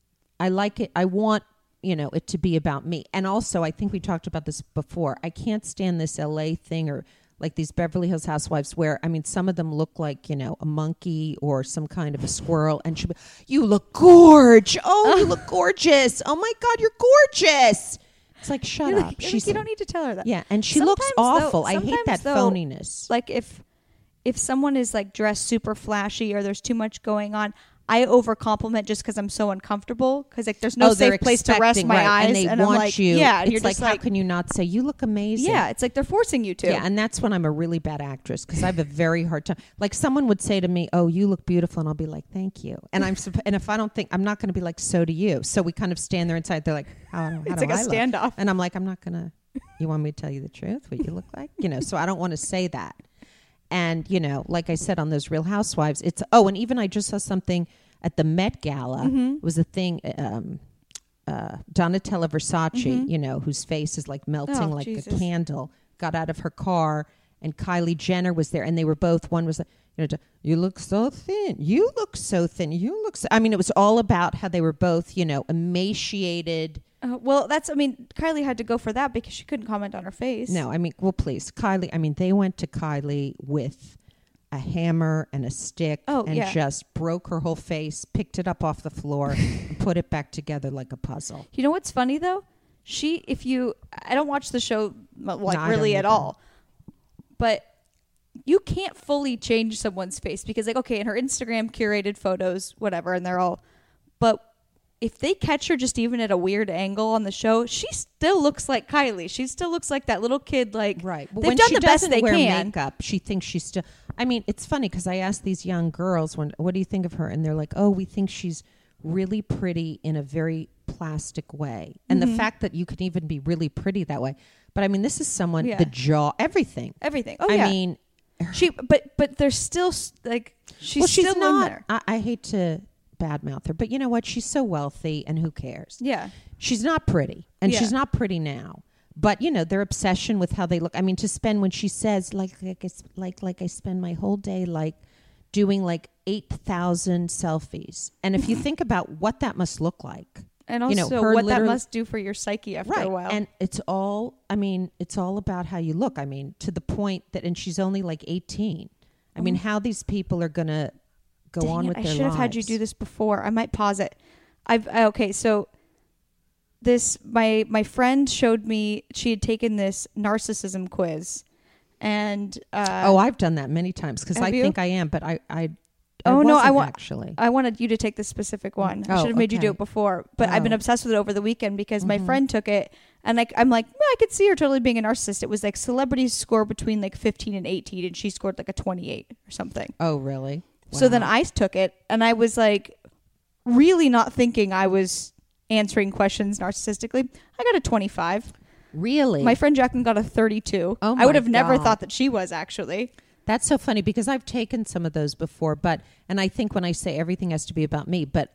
I like it. I want, it to be about me. And also, I think we talked about this before. I can't stand this LA thing or like these Beverly Hills housewives where, some of them look like, a monkey or some kind of a squirrel. And she'll be, you look gorgeous. Oh, you look gorgeous. Oh my God, you're gorgeous. It's like, shut up. You don't need to tell her that. Yeah. And she looks awful. I hate that phoniness. Like if if someone is like dressed super flashy or there's too much going on, I over compliment just because I'm so uncomfortable, because like there's no safe place to rest my eyes, and they and want I'm like, you. yeah, it's you're like, just how like, can you not say you look amazing? yeah, it's like they're forcing you to. Yeah, and that's when I'm a really bad actress, because I have a very hard time. Like someone would say to me, "Oh, you look beautiful," and I'll be like, "Thank you." And and if I don't think, I'm not going to be like, "So do you." So we kind of stand there inside. They're like, "How It's do like a I look?" standoff. And I'm like, "I'm not gonna. You want me to tell you the truth? What you look like? You know?" So I don't want to say that. And you know, like I said on those Real Housewives, it's and even I just saw something at the Met Gala. It was a thing. Donatella Versace, you know, whose face is like melting like Jesus. a candle, got out of her car, and Kylie Jenner was there, and they were both. One was, you know, you look so thin. You look so thin. You look. So, I mean, it was all about how they were both, you know, emaciated. Well, Kylie had to go for that because she couldn't comment on her face. No, I mean, well, please, Kylie. I mean, they went to Kylie with a hammer and a stick and just broke her whole face, picked it up off the floor, and put it back together like a puzzle. You know what's funny though? I don't watch the show like really at either. all, but you can't fully change someone's face because like, okay, in her Instagram curated photos, whatever, and they're all, but if they catch her just even at a weird angle on the show, she still looks like Kylie. She still looks like that little kid. Like, right. But they've when done she the best doesn't they wear can. makeup, she thinks she's still. I mean, it's funny because I asked these young girls, what do you think of her? And they're like, oh, we think she's really pretty in a very plastic way. And the fact that you can even be really pretty that way. But I mean, this is someone, the jaw, everything. Oh, I mean, but there's still like, she's still not. in there. I hate to badmouth her, but you know what? She's so wealthy, and who cares? Yeah. She's not pretty, and she's not pretty now. But you know, their obsession with how they look. I mean, to spend, when she says like I spend my whole day like doing like 8,000 selfies, and if you think about what that must look like, and also you know, what that must do for your psyche after a while. And it's all about how you look. I mean, to the point that, and she's only like 18. I mean, how these people are gonna go on with their lives. I should have had you do this before. I might pause it. Okay, so this my friend showed me, she had taken this narcissism quiz, and I've done that many times because I think I am, but I wanted you to take this specific one. I should have made you do it before, but I've been obsessed with it over the weekend because my friend took it, and like I'm like, I could see her totally being a narcissist. It was like celebrities score between like 15 and 18, and she scored like a 28 or something. Oh, really? Wow. So then I took it, and I was like, really not thinking I was answering questions narcissistically. I got a 25. Really? My friend Jacqueline got a 32. Oh, I would have my never God. thought that she was actually. That's so funny because I've taken some of those before, and I think when I say everything has to be about me, but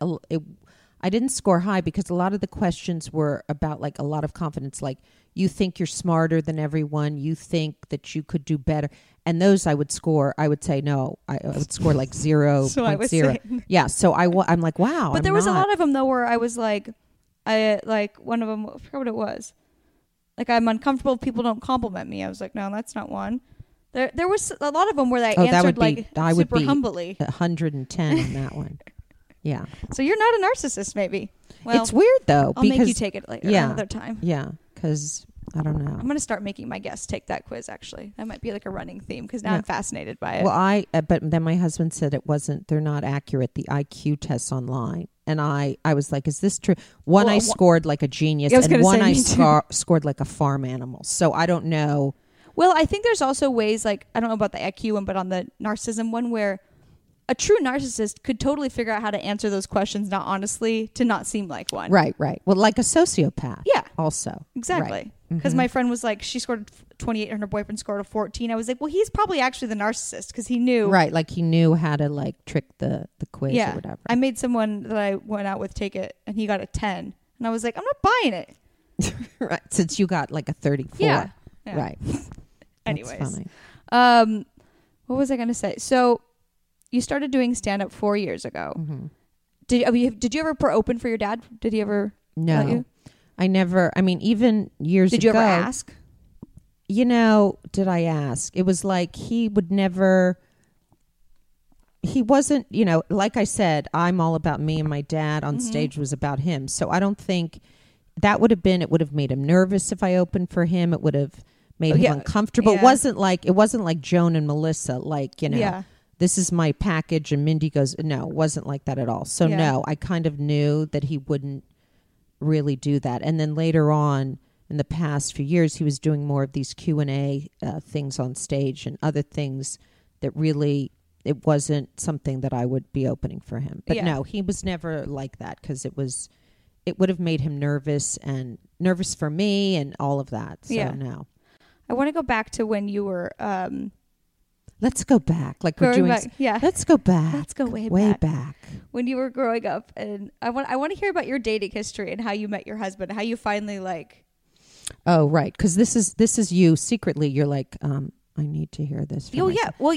I didn't score high because a lot of the questions were about like a lot of confidence, like you think you're smarter than everyone, you think that you could do better. And those I would say no. I would score like 0.0. So I was saying. Yeah, so I'm like, wow. But there was a lot of them though where I was like, one of them, I forgot what it was. Like, I'm uncomfortable if people don't compliment me. I was like, no, that's not one. There was a lot of them where I answered super humbly. 110 on that one. Yeah. So you're not a narcissist, maybe. Well, it's weird though. I'll make you take it later another time. Yeah, because I don't know. I'm going to start making my guests take that quiz, actually. That might be like a running theme because now I'm fascinated by it. Well, but then my husband said they're not accurate, the IQ tests online. And I was like, is this true? I scored like a genius, and one I scored like a farm animal. So I don't know. Well, I think there's also ways, like, I don't know about the IQ one, but on the narcissism one, where a true narcissist could totally figure out how to answer those questions, not honestly, to not seem like one. Right. Well, like a sociopath. Yeah. Also. Exactly. Because my friend was like, she scored 28 and her boyfriend scored a 14. I was like, well, he's probably actually the narcissist because he knew. Right. Like he knew how to like trick the quiz or whatever. I made someone that I went out with take it and he got a 10. And I was like, I'm not buying it. Right. Since you got like a 34. Yeah. Right. Anyways. That's funny. What was I going to say? So you started doing stand-up 4 years ago. Mm-hmm. Did you ever open for your dad? Did he ever let you? I never, even years ago. Did you ever ask? Did I ask? It was like he wasn't, like I said, I'm all about me, and my dad on stage was about him. So I don't think it would have made him nervous if I opened for him. It would have made him uncomfortable. Yeah. It wasn't like Joan and Melissa, like, you know, this is my package and Mindy goes, no, it wasn't like that at all. So no, I kind of knew that he wouldn't really do that. And then later on in the past few years, he was doing more of these Q&A things on stage and other things that really, it wasn't something that I would be opening for him. But no, he was never like that because it would have made him nervous for me and all of that. So no. I want to go back to when you were... let's go back. Like we're doing... Let's go back. Let's go way back. When you were growing up. And I want to hear about your dating history and how you met your husband. How you finally like... Oh, right. Because this is you secretly. You're like... I need to hear this. Well,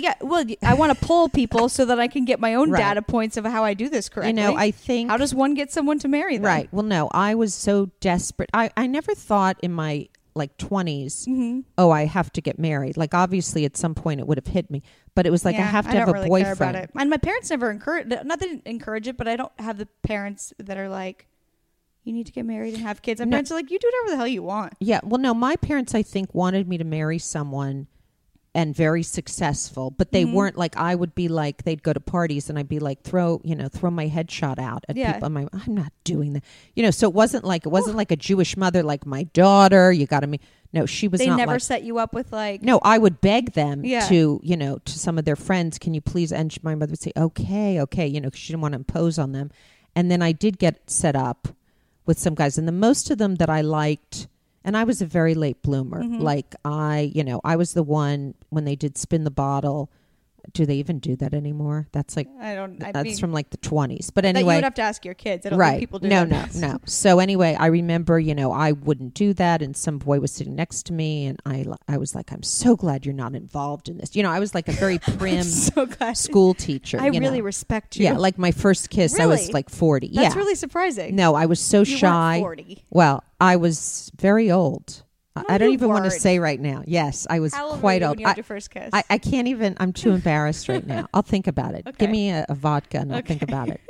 I want to pull people so that I can get my own data points of how I do this correctly. You know, I think... How does one get someone to marry them? Right. Well, no, I was so desperate. I never thought in my like 20s, I have to get married. Like, obviously, at some point it would have hit me. But it was like, I have to have a boyfriend. Care about it. And my parents never encourage... Not that they didn't encourage it, but I don't have the parents that are like, you need to get married and have kids. My parents are like, you do whatever the hell you want. Yeah. Well, no, my parents, I think, wanted me to marry someone... and very successful, but they weren't like, I would be like, they'd go to parties and I'd be like, throw my headshot out at people. I'm not doing that. You know, so it wasn't like a Jewish mother, like my daughter, you got to meet. No, she was not. They never like, set you up with like. No, I would beg them to, to some of their friends, can you please? And my mother would say, okay, because she didn't want to impose on them. And then I did get set up with some guys, and the most of them that I liked. And I was a very late bloomer. Like I was the one when they did Spin the Bottle. Do they even do that anymore? That's like that's from like the 20s. But anyway, you would have to ask your kids. I don't think people do that. No. So anyway, I remember, I wouldn't do that, and some boy was sitting next to me, and I was like, I'm so glad you're not involved in this. I was like a very prim school teacher. I really respect you. Yeah, like my first kiss, really? I was like 40. That's really surprising. No, I was so shy. You weren't 40. Well, I was very old. No, I don't even want to say right now. Yes, I was quite old. When you had your first kiss? I can't even. I'm too embarrassed right now. I'll think about it. Okay. Give me a vodka and I'll think about it.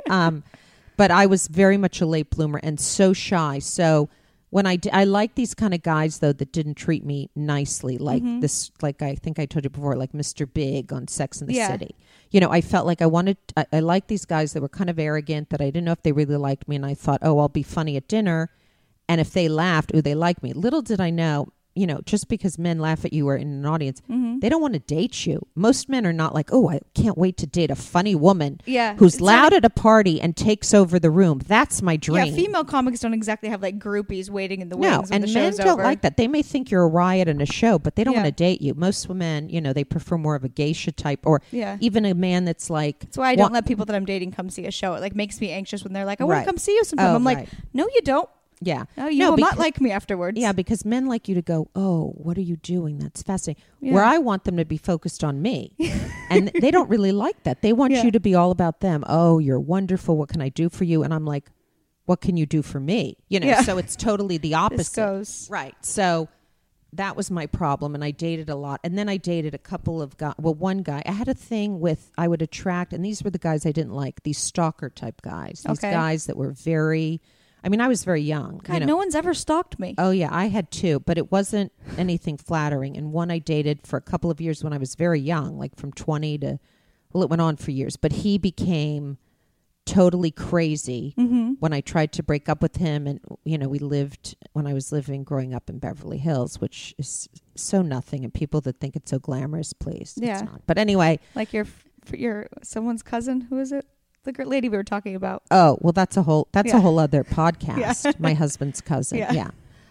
But I was very much a late bloomer and so shy. So when I like these kind of guys though that didn't treat me nicely, like this, like I think I told you before, like Mr. Big on Sex and the City. I felt like I liked these guys that were kind of arrogant, that I didn't know if they really liked me, and I thought, I'll be funny at dinner. And if they laughed, they like me. Little did I know, just because men laugh at you or in an audience, they don't want to date you. Most men are not like, I can't wait to date a funny woman who's loud at a party and takes over the room. That's my dream. Yeah, female comics don't exactly have like groupies waiting in the wings. No, and men don't like that. They may think you're a riot in a show, but they don't want to date you. Most women, they prefer more of a geisha type, or even a man that's like... That's why I don't let people that I'm dating come see a show. It like makes me anxious when they're like, I want to come see you sometime. I'm like, no, you don't. Yeah. No, you will not like me afterwards. Yeah, because men like you to go, what are you doing? That's fascinating. Yeah. Where I want them to be focused on me. And they don't really like that. They want you to be all about them. Oh, you're wonderful. What can I do for you? And I'm like, what can you do for me? So it's totally the opposite. This goes. Right. So that was my problem. And I dated a lot. And then I dated a couple of guys. Well, one guy, I had a thing with, I would attract, and these were the guys I didn't like, these stalker type guys. These guys that were very... I was very young. God, no one's ever stalked me. Oh, yeah, I had two, but it wasn't anything flattering. And one I dated for a couple of years when I was very young, like from 20 to, it went on for years. But he became totally crazy when I tried to break up with him. And, we lived, when I was growing up in Beverly Hills, which is so nothing. And people that think it's so glamorous, please. Yeah. It's not. But anyway. Like your someone's cousin, who is it? The great lady we were talking about. Oh, well, that's a whole other podcast. My husband's cousin. Yeah.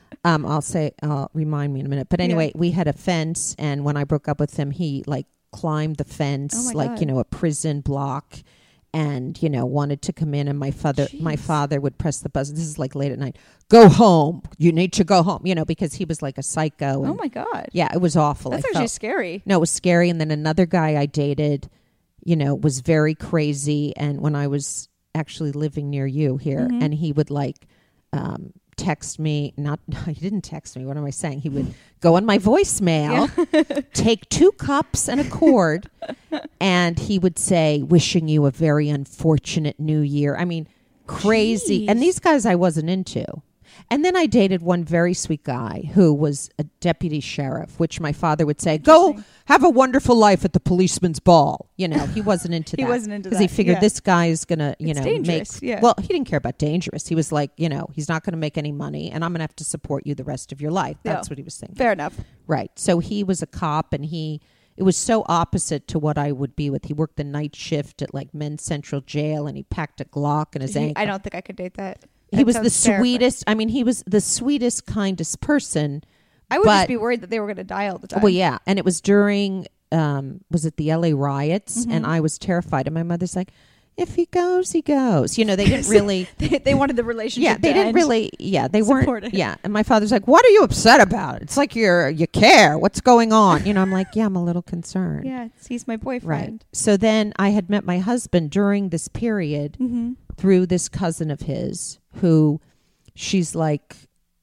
I'll remind me in a minute. But anyway, we had a fence, and when I broke up with him, he like climbed the fence, a prison block, and wanted to come in. And my father would press the buzzer. This is like late at night. Go home. You need to go home. Because he was like a psycho. Oh my God. Yeah, it was awful. That's actually scary. No, it was scary. And then another guy I dated, was very crazy. And when I was actually living near you here, and he would like text me. He didn't text me. What am I saying? He would go on my voicemail, take 2 cups and a cord, and he would say, wishing you a very unfortunate new year. Crazy. Jeez. And these guys I wasn't into. And then I dated one very sweet guy who was a deputy sheriff, which my father would say, go have a wonderful life at the policeman's ball. You know, he wasn't into that. He wasn't into that. Because he figured this guy is going to, dangerous, Well, he didn't care about dangerous. He was like, he's not going to make any money and I'm going to have to support you the rest of your life. That's what he was thinking. Fair enough. Right. So he was a cop and it was so opposite to what I would be with. He worked the night shift at like Men's Central Jail and he packed a Glock in his ankle. I don't think I could date that. He was the sweetest. I mean, he was the sweetest, kindest person. I would just be worried that they were going to die all the time. Well, yeah. And it was during, was it the LA riots? And I was terrified. And my mother's like, if he goes, he goes. They didn't really. they wanted the relationship. Yeah, they didn't really. Yeah, they weren't. Supportive. Yeah, and my father's like, "What are you upset about? It's like you care. What's going on?" I'm like, "Yeah, I'm a little concerned." Yeah, he's my boyfriend. Right. So then I had met my husband during this period through this cousin of his, who she's like,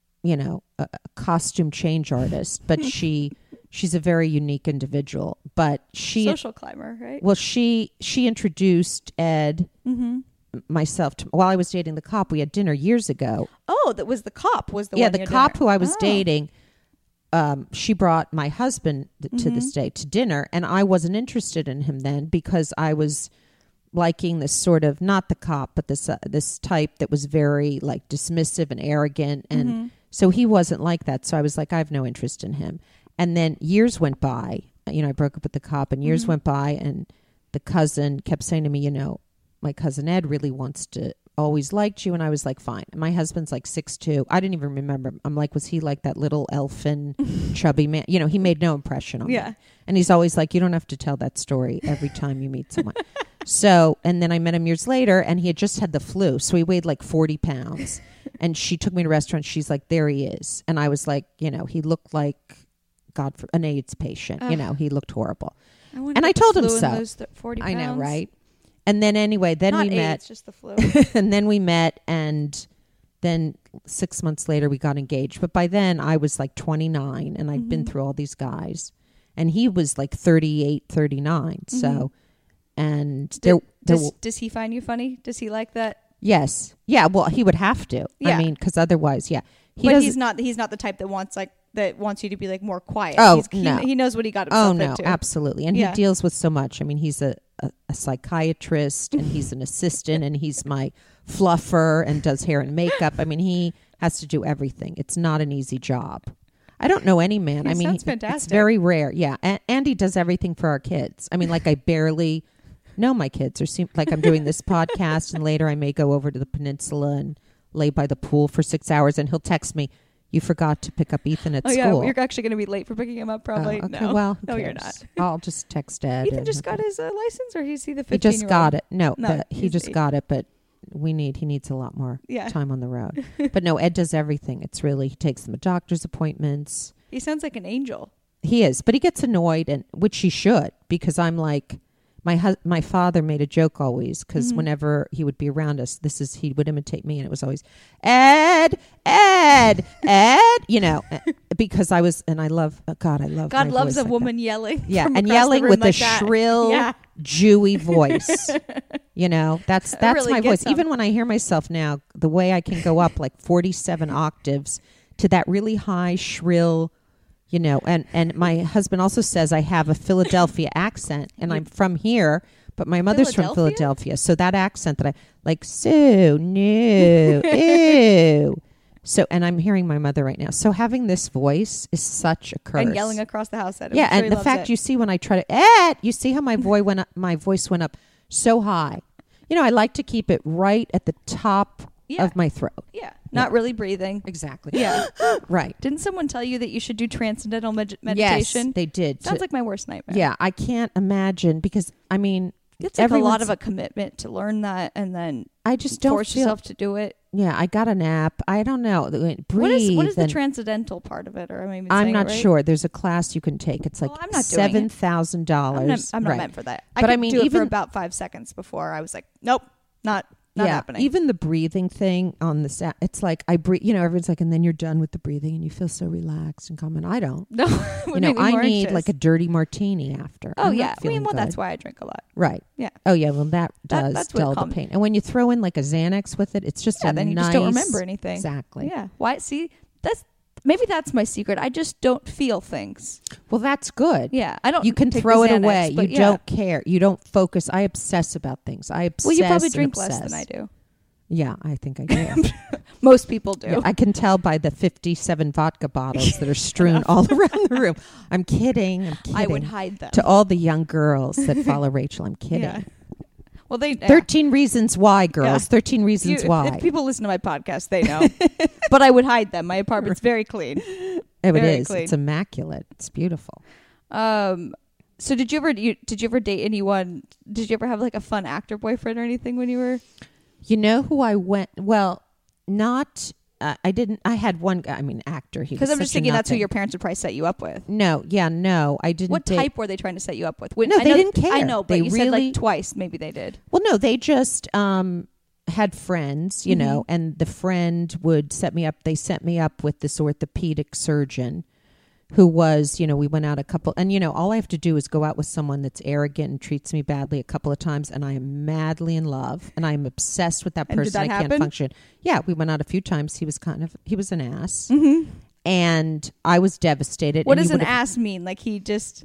a costume change artist, but she's a very unique individual. But social climber, right? Well, she introduced Ed, myself, while I was dating the cop. We had dinner years ago. Oh, that was the cop. Was the cop who I was dating. She brought my husband to this day to dinner, and I wasn't interested in him then because I was liking this sort of, not the cop, but this type that was very like dismissive and arrogant, and so he wasn't like that. So I was like, I have no interest in him. And then years went by. I broke up with the cop, and years went by, and the cousin kept saying to me, my cousin Ed really wants to, always liked you. And I was like, fine. And my husband's like 6'2". I didn't even remember. I'm like, was he like that little elfin chubby man? He made no impression on me. And he's always like, you don't have to tell that story every time you meet someone. So, and then I met him years later, and he had just had the flu. So he weighed like 40 pounds. And she took me to a restaurant. She's like, there he is. And I was like, he looked like an AIDS patient. He looked horrible. And I told him so. 40 I know, pounds. right? And then anyway, then Not we met. It's just the flu. And then we met, and then 6 months later we got engaged. But by then I was like 29, and I'd been through all these guys, and he was like 38, 39. So, and does he find you funny? Does he like that? Yes. Yeah. Well, he would have to. Yeah. I mean, because otherwise, yeah. He's not the type that wants you to be like more quiet. Oh, no. He knows what he got himself into. Oh, no, absolutely. And he deals with so much. I mean, he's a psychiatrist, and he's an assistant, and he's my fluffer and does hair and makeup. I mean, he has to do everything. It's not an easy job. I don't know any man. I mean, sounds fantastic. It's very rare. Yeah. And he does everything for our kids. I mean, like I barely know my kids, or seem like I'm doing this podcast, and later I may go over to the peninsula and lay by the pool for 6 hours, and he'll text me, you forgot to pick up Ethan at school. Yeah, you're actually going to be late for picking him up, probably. Okay, no. well, no, you're not. I'll just text Ed. Ethan just got his license, or is he the 15-year-old? He just got it. No, he just 8. got it, but he needs a lot more time on the road. But no, Ed does everything. It's really, he takes them to doctor's appointments. He sounds like an angel. He is, but he gets annoyed, and which he should, because I'm like, my father made a joke always, because whenever he would be around us, he would imitate me, and it was always Ed, because I was, and I love, God loves a like woman that. yelling. Yeah, and yelling with like a that. shrill, Jewy voice. That's really my voice. gets him. Even when I hear myself now, the way I can go up like 47 octaves to that really high, shrill. And my husband also says I have a Philadelphia accent, and I'm from here, but my mother's from Philadelphia. So that accent that I like, so no, ew. So, and I'm hearing my mother right now. So having this voice is such a curse. And yelling across the house at him. Yeah, and the fact you see when I try to, you see how my voice went up so high. I like to keep it right at the top of my throat. Yeah. Not really breathing. Exactly. Yeah. Right. Didn't someone tell you that you should do transcendental meditation? Yes, they did. Sounds like my worst nightmare. Yeah, I can't image, because, I mean... It's like a lot of a commitment to learn that, and then I just don't force yourself to do it. Yeah, I got an app. I don't know. Breathe. What is the transcendental part of it? Or I'm not sure. There's a class you can take. It's like $7,000. I'm not meant for that. I mean, do it for about 5 seconds before I was like, nope. Not Not happening. Even the breathing thing on the set, it's like I breathe. Everyone's like, and then you're done with the breathing, and you feel so relaxed and calm. And I don't. No, I need like a dirty martini after. Oh I'm yeah, good. that's why I drink a lot. Right. Yeah. Oh yeah. Well, that's dull the me. pain. And when you throw in like a Xanax with it, it's just then you just don't remember anything. Exactly. Yeah. Why? See, maybe that's my secret. I just don't feel things. Well, that's good. Yeah, I don't. You can throw it away. You yeah. don't care. You don't focus. I obsess about things. Well, you probably drink less than I do. Yeah, I think I do. Most people do. Yeah, I can tell by the 57 vodka bottles that are strewn all around the room. I'm kidding. I would hide them. To all the young girls that follow Rachel, I'm kidding. Yeah. Well, 13 reasons why, girls. 13 reasons why. If people listen to my podcast, they know. But I would hide them. My apartment's very clean. It is. Clean. It's immaculate. It's beautiful. So did you ever date anyone? Did you ever have like a fun actor boyfriend or anything when you were? You know who I went? Well, not. I didn't. I had one guy. I mean, actor. Because I'm just thinking that's who your parents would probably set you up with. No. Yeah. No. I didn't. What type were they trying to set you up with? No, they didn't care. I know, but you said like twice. Maybe they did. Well, no. They just had friends, you know, and the friend would set me up. They set me up with this orthopedic surgeon who was, we went out a couple, and, all I have to do is go out with someone that's arrogant and treats me badly a couple of times, and I am madly in love, and I am obsessed with that person. Did that I happen? Can't function. Yeah, we went out a few times. He was an ass. Mm-hmm. And I was devastated. What does an ass mean? Like he just,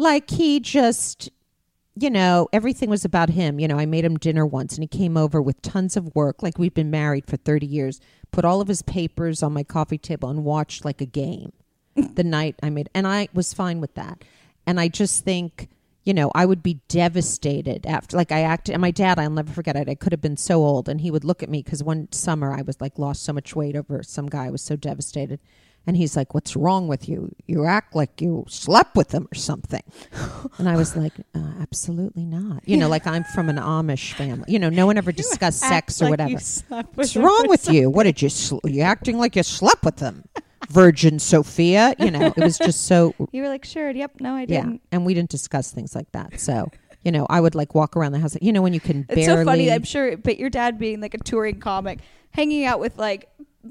everything was about him. I made him dinner once, and he came over with tons of work. Like we'd been married for 30 years, put all of his papers on my coffee table and watched like a game. The night I made, and I was fine with that. And I just think, I would be devastated after, like I acted, and my dad, I'll never forget it. I could have been so old, and he would look at me because one summer I was like lost so much weight over some guy. I was so devastated. And he's like, "What's wrong with you? You act like you slept with him or something." And I was like, absolutely not. Like I'm from an Amish family. No one ever discussed sex or whatever. What's wrong with you? What did you acting like you slept with them? Virgin Sophia, it was just so. You were like, sure, yep, no, I didn't. Yeah, and we didn't discuss things like that. So, I would like walk around the house, when you can barely. It's so funny, I'm sure, but your dad being like a touring comic, hanging out with like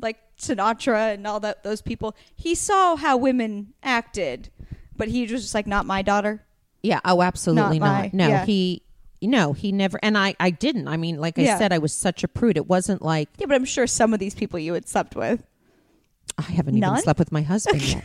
Sinatra and all those people, he saw how women acted, but he was just like, not my daughter. Yeah, oh, absolutely not. No, yeah. he never, and I didn't. I mean, like I said, I was such a prude. It wasn't like. Yeah, but I'm sure some of these people you had slept with. I haven't even slept with my husband yet.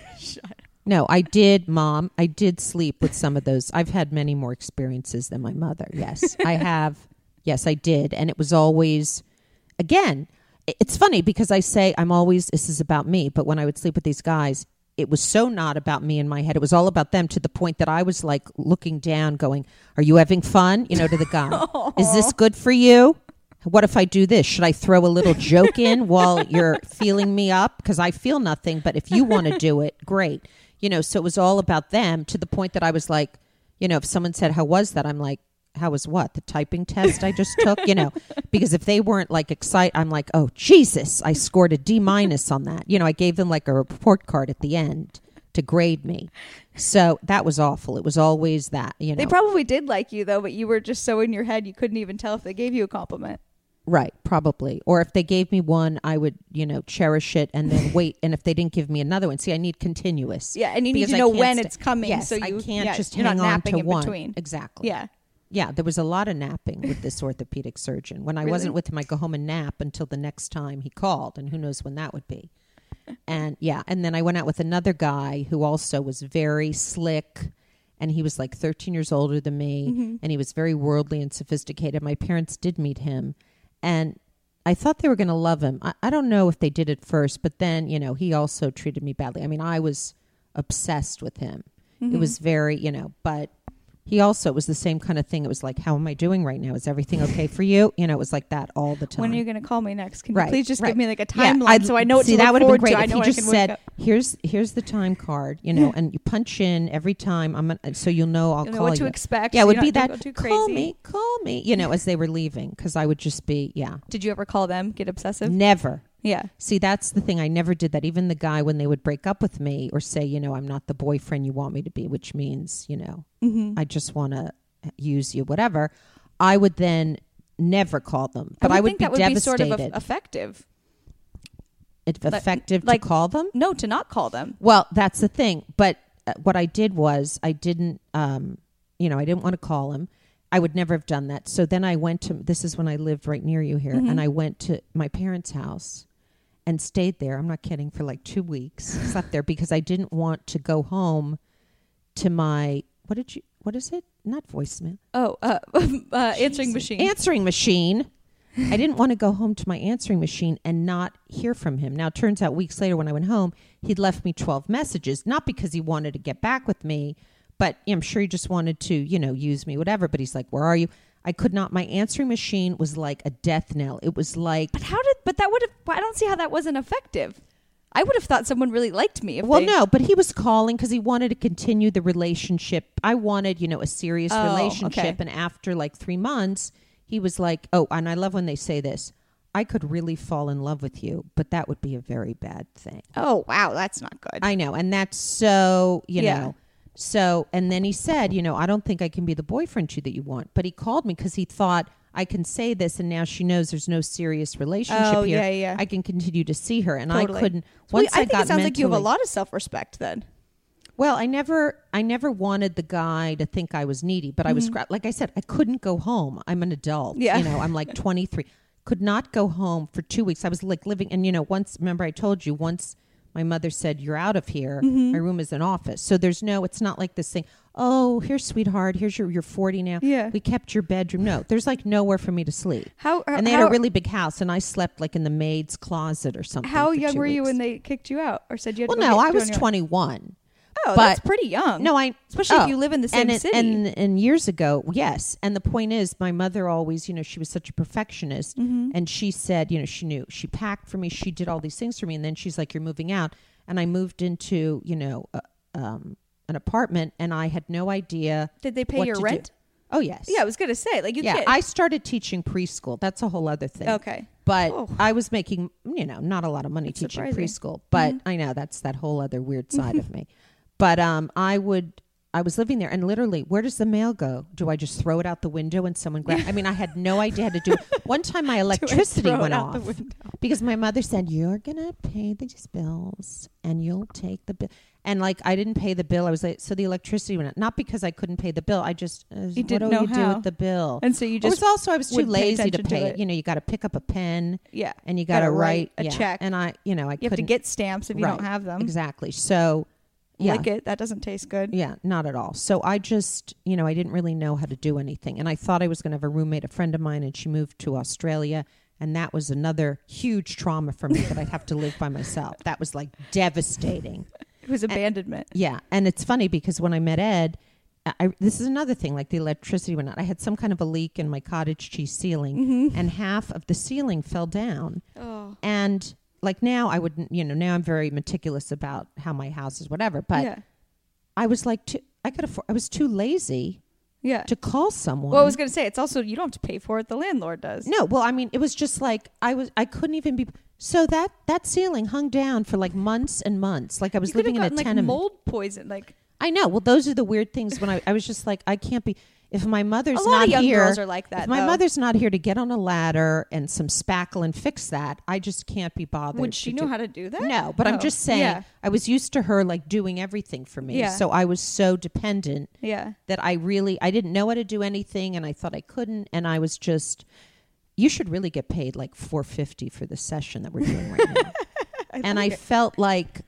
No, I did, Mom. I did sleep with some of those. I've had many more experiences than my mother. Yes, I have. Yes, I did. And it was always, again, it's funny because I say this is about me. But when I would sleep with these guys, it was so not about me in my head. It was all about them, to the point that I was like looking down going, "Are you having fun?" To the guy. "Is this good for you? What if I do this? Should I throw a little joke in while you're feeling me up? Because I feel nothing, but if you want to do it, great." So it was all about them, to the point that I was like, if someone said, "How was that?" I'm like, "How was what? The typing test I just took?" Because if they weren't like excited, I'm like, "Oh, Jesus, I scored a D- on that." I gave them like a report card at the end to grade me. So that was awful. It was always that, They probably did like you though, but you were just so in your head you couldn't even tell if they gave you a compliment. Right, probably. Or if they gave me one, I would, cherish it and then wait. And if they didn't give me another one, see, I need continuous. Yeah, and you need to know when it's coming. Yes, so I can't just you're hang not on napping to in one. between. Exactly. Yeah. Yeah, there was a lot of napping with this orthopedic surgeon. When I wasn't with him, I'd go home and nap until the next time he called, and who knows when that would be. And and then I went out with another guy who also was very slick, and he was like 13 years older than me, and he was very worldly and sophisticated. My parents did meet him, and I thought they were going to love him. I don't know if they did at first, but then, he also treated me badly. I mean, I was obsessed with him. It was very, but he also was the same kind of thing. It was like, "How am I doing right now? Is everything okay for you?" It was like that all the time. When are you going to call me next? Can you please just give me like a Yeah, timeline so I know what to look that would have been forward great to? I if know he I just can said, wake up. here's the time card, and you punch in every time. So you'll know I'll You know call what to you. expect. Yeah, so it would you be don't that. go too Call crazy. me. As they were leaving, because I would just be Did you ever call them? Get obsessive? Never. Yeah. See, that's the thing. I never did that. Even the guy, when they would break up with me or say, "I'm not the boyfriend you want me to be," which means, I just want to use you, whatever. I would then never call them. But I would be think that would devastated. be sort of effective. It's effective like to call them? No, to not call them. Well, that's the thing. But what I did was I didn't, I didn't want to call him. I would never have done that. So then I went to, this is when I lived right near you here, and I went to my parents' house and stayed there. I'm not kidding, for like 2 weeks. Slept there because I didn't want to go home to my, what is it? Not voicemail. Oh, answering machine. Answering machine. I didn't want to go home to my answering machine and not hear from him. Now, it turns out weeks later when I went home, he'd left me 12 messages, not because he wanted to get back with me, but I'm sure he just wanted to, use me, whatever. But he's like, where are you? I could not. My answering machine was like a death knell. It was like. But that would have, I don't see how that wasn't effective. I would have thought someone really liked me. No, but he was calling because he wanted to continue the relationship. I wanted, a serious relationship. Okay. And after like 3 months, he was like, oh, and I love when they say this, I could really fall in love with you, but that would be a very bad thing. Oh, wow. That's not good. I know. And that's so, know. So, and then he said, I don't think I can be the boyfriend to that you want. But he called me because he thought I can say this and now she knows there's no serious relationship here. Yeah. I can continue to see her. And totally. I couldn't. I think it sounds like you have a lot of self-respect then. Well, I never wanted the guy to think I was needy, but I was, like I said, I couldn't go home. I'm an adult. Yeah. I'm like 23. Could not go home for 2 weeks. I was like living, and once, remember I told you, once my mother said, you're out of here, my room is an office. So it's not like this thing, oh, here's sweetheart, here's you're 40 now. Yeah. We kept your bedroom. No, there's like nowhere for me to sleep. And they had a really big house, and I slept like in the maid's closet or something. How young were you when they kicked you out or said you had to go? Well, no, I was 21. Oh, that's pretty young. No, especially if you live in the same city. And years ago, yes. And the point is, my mother always, she was such a perfectionist, and she said, she knew, she packed for me, she did all these things for me, and then she's like, "You're moving out," and I moved into, an apartment, and I had no idea. Did they pay your rent? Oh yes. Yeah, I was gonna say, like, you can't. I started teaching preschool. That's a whole other thing. Okay. But I was making, not a lot of money teaching preschool, but I know that's that whole other weird side of me. But I was living there, and literally, where does the mail go? Do I just throw it out the window and someone grab? I mean, I had no idea how to do it. One time, my electricity went off because my mother said, "You're gonna pay these bills, and you'll take the bill." And like, I didn't pay the bill. I was like, so the electricity went out. Not because I couldn't pay the bill. I just you didn't know what do you do with the bill? And so you just. I was too lazy to pay it. You got to pick up a pen. Yeah. And you got to write a check. And I you have to get stamps if you don't have them. Exactly. So. Yeah. Lick it. That doesn't taste good. Yeah, not at all. So I just, I didn't really know how to do anything. And I thought I was going to have a roommate, a friend of mine, and she moved to Australia. And that was another huge trauma for me that I'd have to live by myself. That was like devastating. It was abandonment. And it's funny because when I met Ed, this is another thing, like the electricity went out. I had some kind of a leak in my cottage cheese ceiling, and half of the ceiling fell down. Oh. And like now I wouldn't, now I'm very meticulous about how my house is, whatever. But I was like, I was too lazy to call someone. Well, I was going to say, it's also, you don't have to pay for it. The landlord does. No, well, I mean, it was just like, I couldn't even be. So that ceiling hung down for like months and months. Like I was living in a tenement. Like mold poison. Like I know. Well, those are the weird things when I was just like, I can't be. If my mother's not here, a lot of young girls are like that. If my mother's not here to get on a ladder and some spackle and fix that, I just can't be bothered. Would she know how to do that? No, but I'm just saying, I was used to her like doing everything for me. Yeah. So I was so dependent that I didn't know how to do anything, and I thought I couldn't, and I was just. You should really get paid like $450 for the session that we're doing right now. I felt like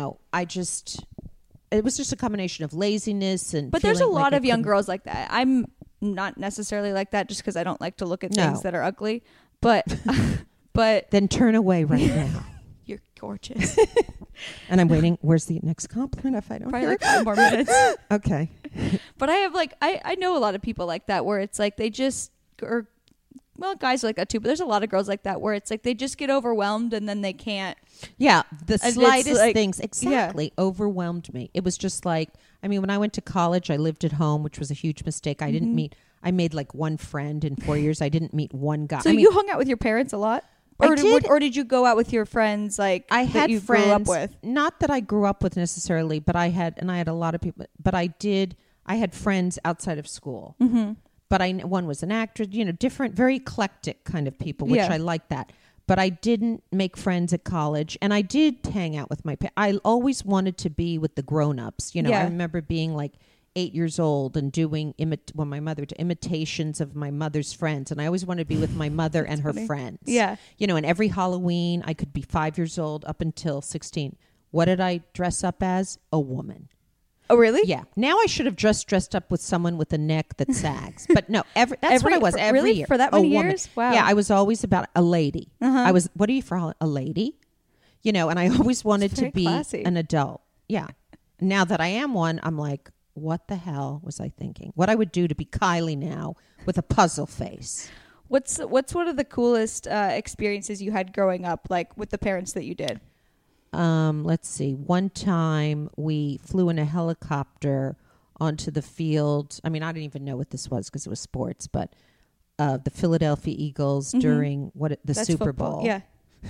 it was just a combination of laziness and. But there's a lot of young girls like that. I'm not necessarily like that just because I don't like to look at things that are ugly. But then turn away right now. You're gorgeous. And I'm waiting. Where's the next compliment? If I don't probably hear like 5 more minutes. Okay. But I have I know a lot of people like that where it's like they just well, guys are like that too, but there's a lot of girls like that where it's like they just get overwhelmed and then they can't. Yeah, the slightest things overwhelmed me. It was just like, I mean, when I went to college, I lived at home, which was a huge mistake. I didn't I made like one friend in 4 years. I didn't meet one guy. So you hung out with your parents a lot? Or did you go out with your friends I had that you friends, grew up with? Not that I grew up with necessarily, but I had a lot of people. But I had friends outside of school. Mm-hmm. but one was an actress, different, very eclectic kind of people, which I like that. But I didn't make friends at college, and I did hang out with I always wanted to be with the grown-ups. I remember being like 8 years old and doing my mother did imitations of my mother's friends, and I always wanted to be with my mother and her friends. Yeah. And every Halloween I could be 5 years old up until 16. What did I dress up as? A woman. Oh, really? Yeah. Now I should have just dressed up with someone with a neck that sags. But no, that's what I was every really? year. For that many years? Wow. Yeah, I was always about a lady. I was, what are you for a lady? And I always wanted to be classy. An adult. Yeah. Now that I am one, I'm like, what the hell was I thinking? What I would do to be Kylie now with a puzzle face. What's one of the coolest experiences you had growing up, like with the parents that you did? Let's see. One time we flew in a helicopter onto the field. I mean, I didn't even know what this was because it was sports, but the Philadelphia Eagles during That's Super football. Bowl. Yeah.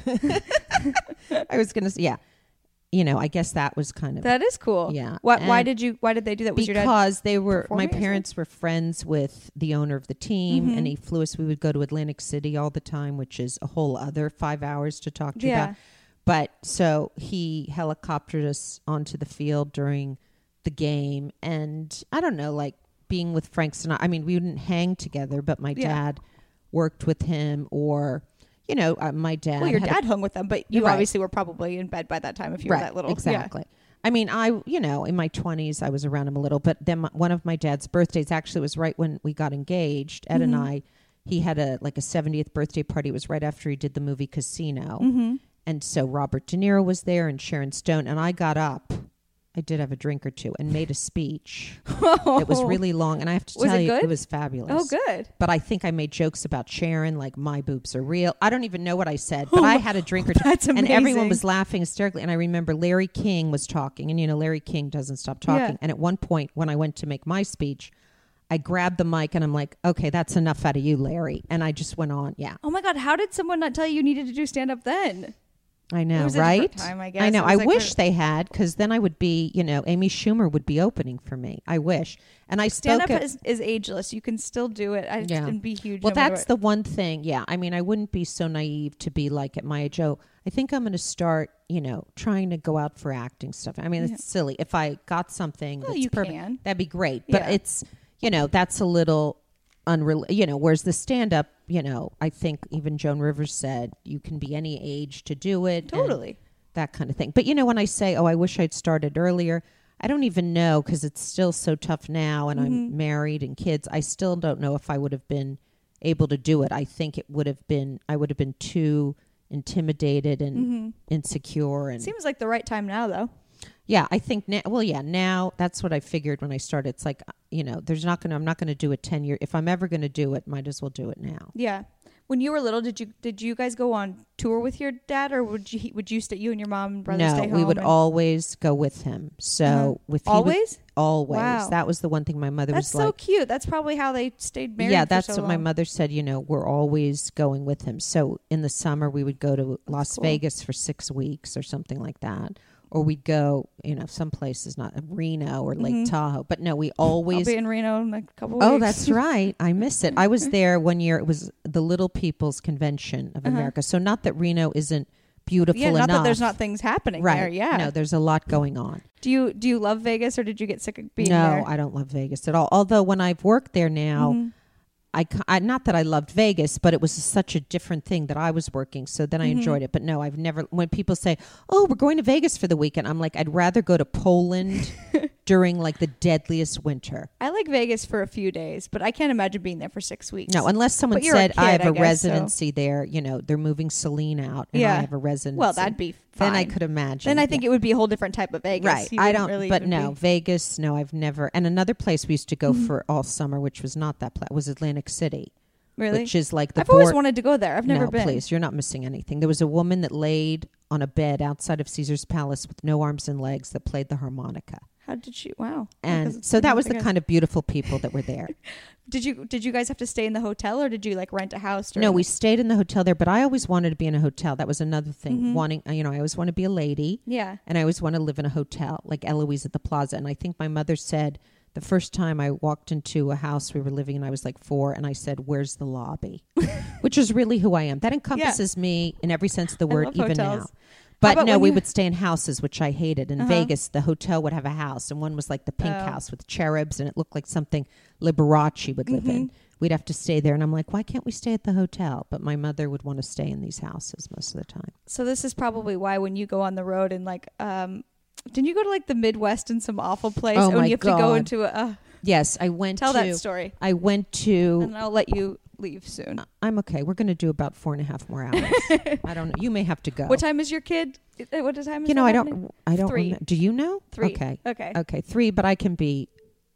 I was going to say, yeah. I guess that was kind of... That is cool. Yeah. Why did they do that? Was because your dad my parents were friends with the owner of the team, and he flew us. We would go to Atlantic City all the time, which is a whole other 5 hours to talk to you about. But so he helicoptered us onto the field during the game. And I don't know, like being with Frank Sinatra. I mean, we wouldn't hang together, but my dad worked with him, or, my dad. Well, your dad hung with them, but you obviously were probably in bed by that time if you were that little. Exactly. Yeah. I mean, in my 20s, I was around him a little, but then one of my dad's birthdays actually was right when we got engaged. Ed and I, he had a 70th birthday party. It was right after he did the movie Casino. And so Robert De Niro was there and Sharon Stone. And I got up. I did have a drink or two and made a speech. It was really long. And I have to tell you, it was fabulous. Oh, good. But I think I made jokes about Sharon, like my boobs are real. I don't even know what I said, but I had a drink or two. That's amazing. And everyone was laughing hysterically. And I remember Larry King was talking. And, Larry King doesn't stop talking. And at one point when I went to make my speech, I grabbed the mic and I'm like, okay, that's enough out of you, Larry. And I just went on. Yeah. Oh, my God. How did someone not tell you needed to do stand-up then? I know, it was a right? different time, I guess. I know. I wish they had, because then I would be, Amy Schumer would be opening for me. I wish. And I stand-up is ageless. You can still do it. And be huge. Well, that's the one thing. Yeah. I mean, I wouldn't be so naive to be like at my age. Oh, I think I'm going to start, trying to go out for acting stuff. I mean, it's silly. If I got something that's perfect, that'd be great. But it's, that's a little unreal, whereas the stand-up, I think even Joan Rivers said you can be any age to do it. Totally. That kind of thing. But, when I say, I wish I'd started earlier, I don't even know, because it's still so tough now and I'm married and kids. I still don't know if I would have been able to do it. I think I would have been too intimidated and insecure. And seems like the right time now, though. Yeah, I think now that's what I figured when I started. It's like, I'm not going to do it 10 years. If I'm ever going to do it, might as well do it now. Yeah. When you were little, did you guys go on tour with your dad, or would you you and your mom and brother stay home? No, we would always go with him. So always? Always. Wow. That was the one thing my mother was like. That's so cute. That's probably how they stayed married. Yeah, that's for so what long. my mother said. We're always going with him. So in the summer, we would go to Las Vegas for 6 weeks or something like that. Or we'd go, some places, not Reno or Lake Tahoe. But no, we always... I'll be in Reno in a couple weeks. Oh, that's right. I miss it. I was there one year. It was the Little People's Convention of America. So not that Reno isn't beautiful enough. Not that there's not things happening there. Yeah. No, there's a lot going on. Do you love Vegas, or did you get sick of being there? No, I don't love Vegas at all. Although when I've worked there now... I not that I loved Vegas, but it was such a different thing that I was working. So then I enjoyed it. But no, I've never, when people say, oh, we're going to Vegas for the weekend, I'm like, I'd rather go to Poland during like the deadliest winter. I like Vegas for a few days, but I can't imagine being there for 6 weeks. No, unless someone said, I have a residency there, they're moving Celine out and I have a residency. Well, that'd be fine. Then I could imagine. Then I think it would be a whole different type of Vegas. Right. I don't, really but no, Vegas, no, I've never. And another place we used to go for all summer, which was not that place, was Atlantic City. Really? Which is like I've always wanted to go there. I've never been. No, please, you're not missing anything. There was a woman that laid on a bed outside of Caesar's Palace with no arms and legs that played the harmonica. How did she? Wow. And so that was the kind of beautiful people that were there. Did you guys have to stay in the hotel, or did you like rent a house? No, we stayed in the hotel there, but I always wanted to be in a hotel. That was another thing. Wanting, I always want to be a lady. Yeah. And I always want to live in a hotel, like Eloise at the Plaza. And I think my mother said the first time I walked into a house we were living in, I was like 4, and I said, "Where's the lobby?" Which is really who I am. That encompasses me in every sense of the word, even hotels. now. But no, we would stay in houses, which I hated. In Vegas, the hotel would have a house, and one was like the pink house with cherubs, and it looked like something Liberace would live in. We'd have to stay there, and I'm like, why can't we stay at the hotel? But my mother would want to stay in these houses most of the time. So this is probably why when you go on the road and like, didn't you go to like the Midwest in some awful place? Oh, when you have God. to go into a... Yes, I went Tell to... that story. I went to... And I'll let you leave soon. I'm okay. We're going to do about 4.5 more hours. I don't know. You may have to go. What time is your kid? What time is I happening? don't 3. remember. Do you know? 3. Okay. 3, but I can be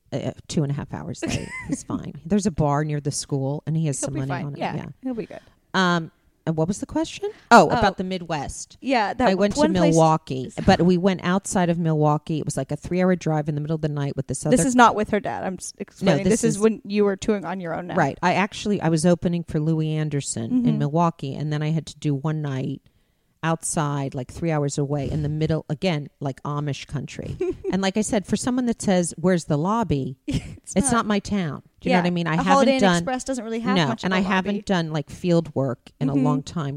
2.5 hours late. He's fine. There's a bar near the school, and he has some money on it. Yeah, he'll be good. And what was the question? About the Midwest. Yeah, I went to Milwaukee, but we went outside of Milwaukee. It was like a 3-hour drive in the middle of the night with this other... This is not with her dad. I'm explaining. No, this is when you were touring on your own now. Right. I was opening for Louis Anderson in Milwaukee, and then I had to do one night outside, like 3 hours away in the middle, again, like Amish country. And like I said, for someone that says, "Where's the lobby?" it's not my town. Do you know what I mean? I haven't Holiday Inn done Express doesn't really have much. And of a I lobby. haven't done like field work in a long time.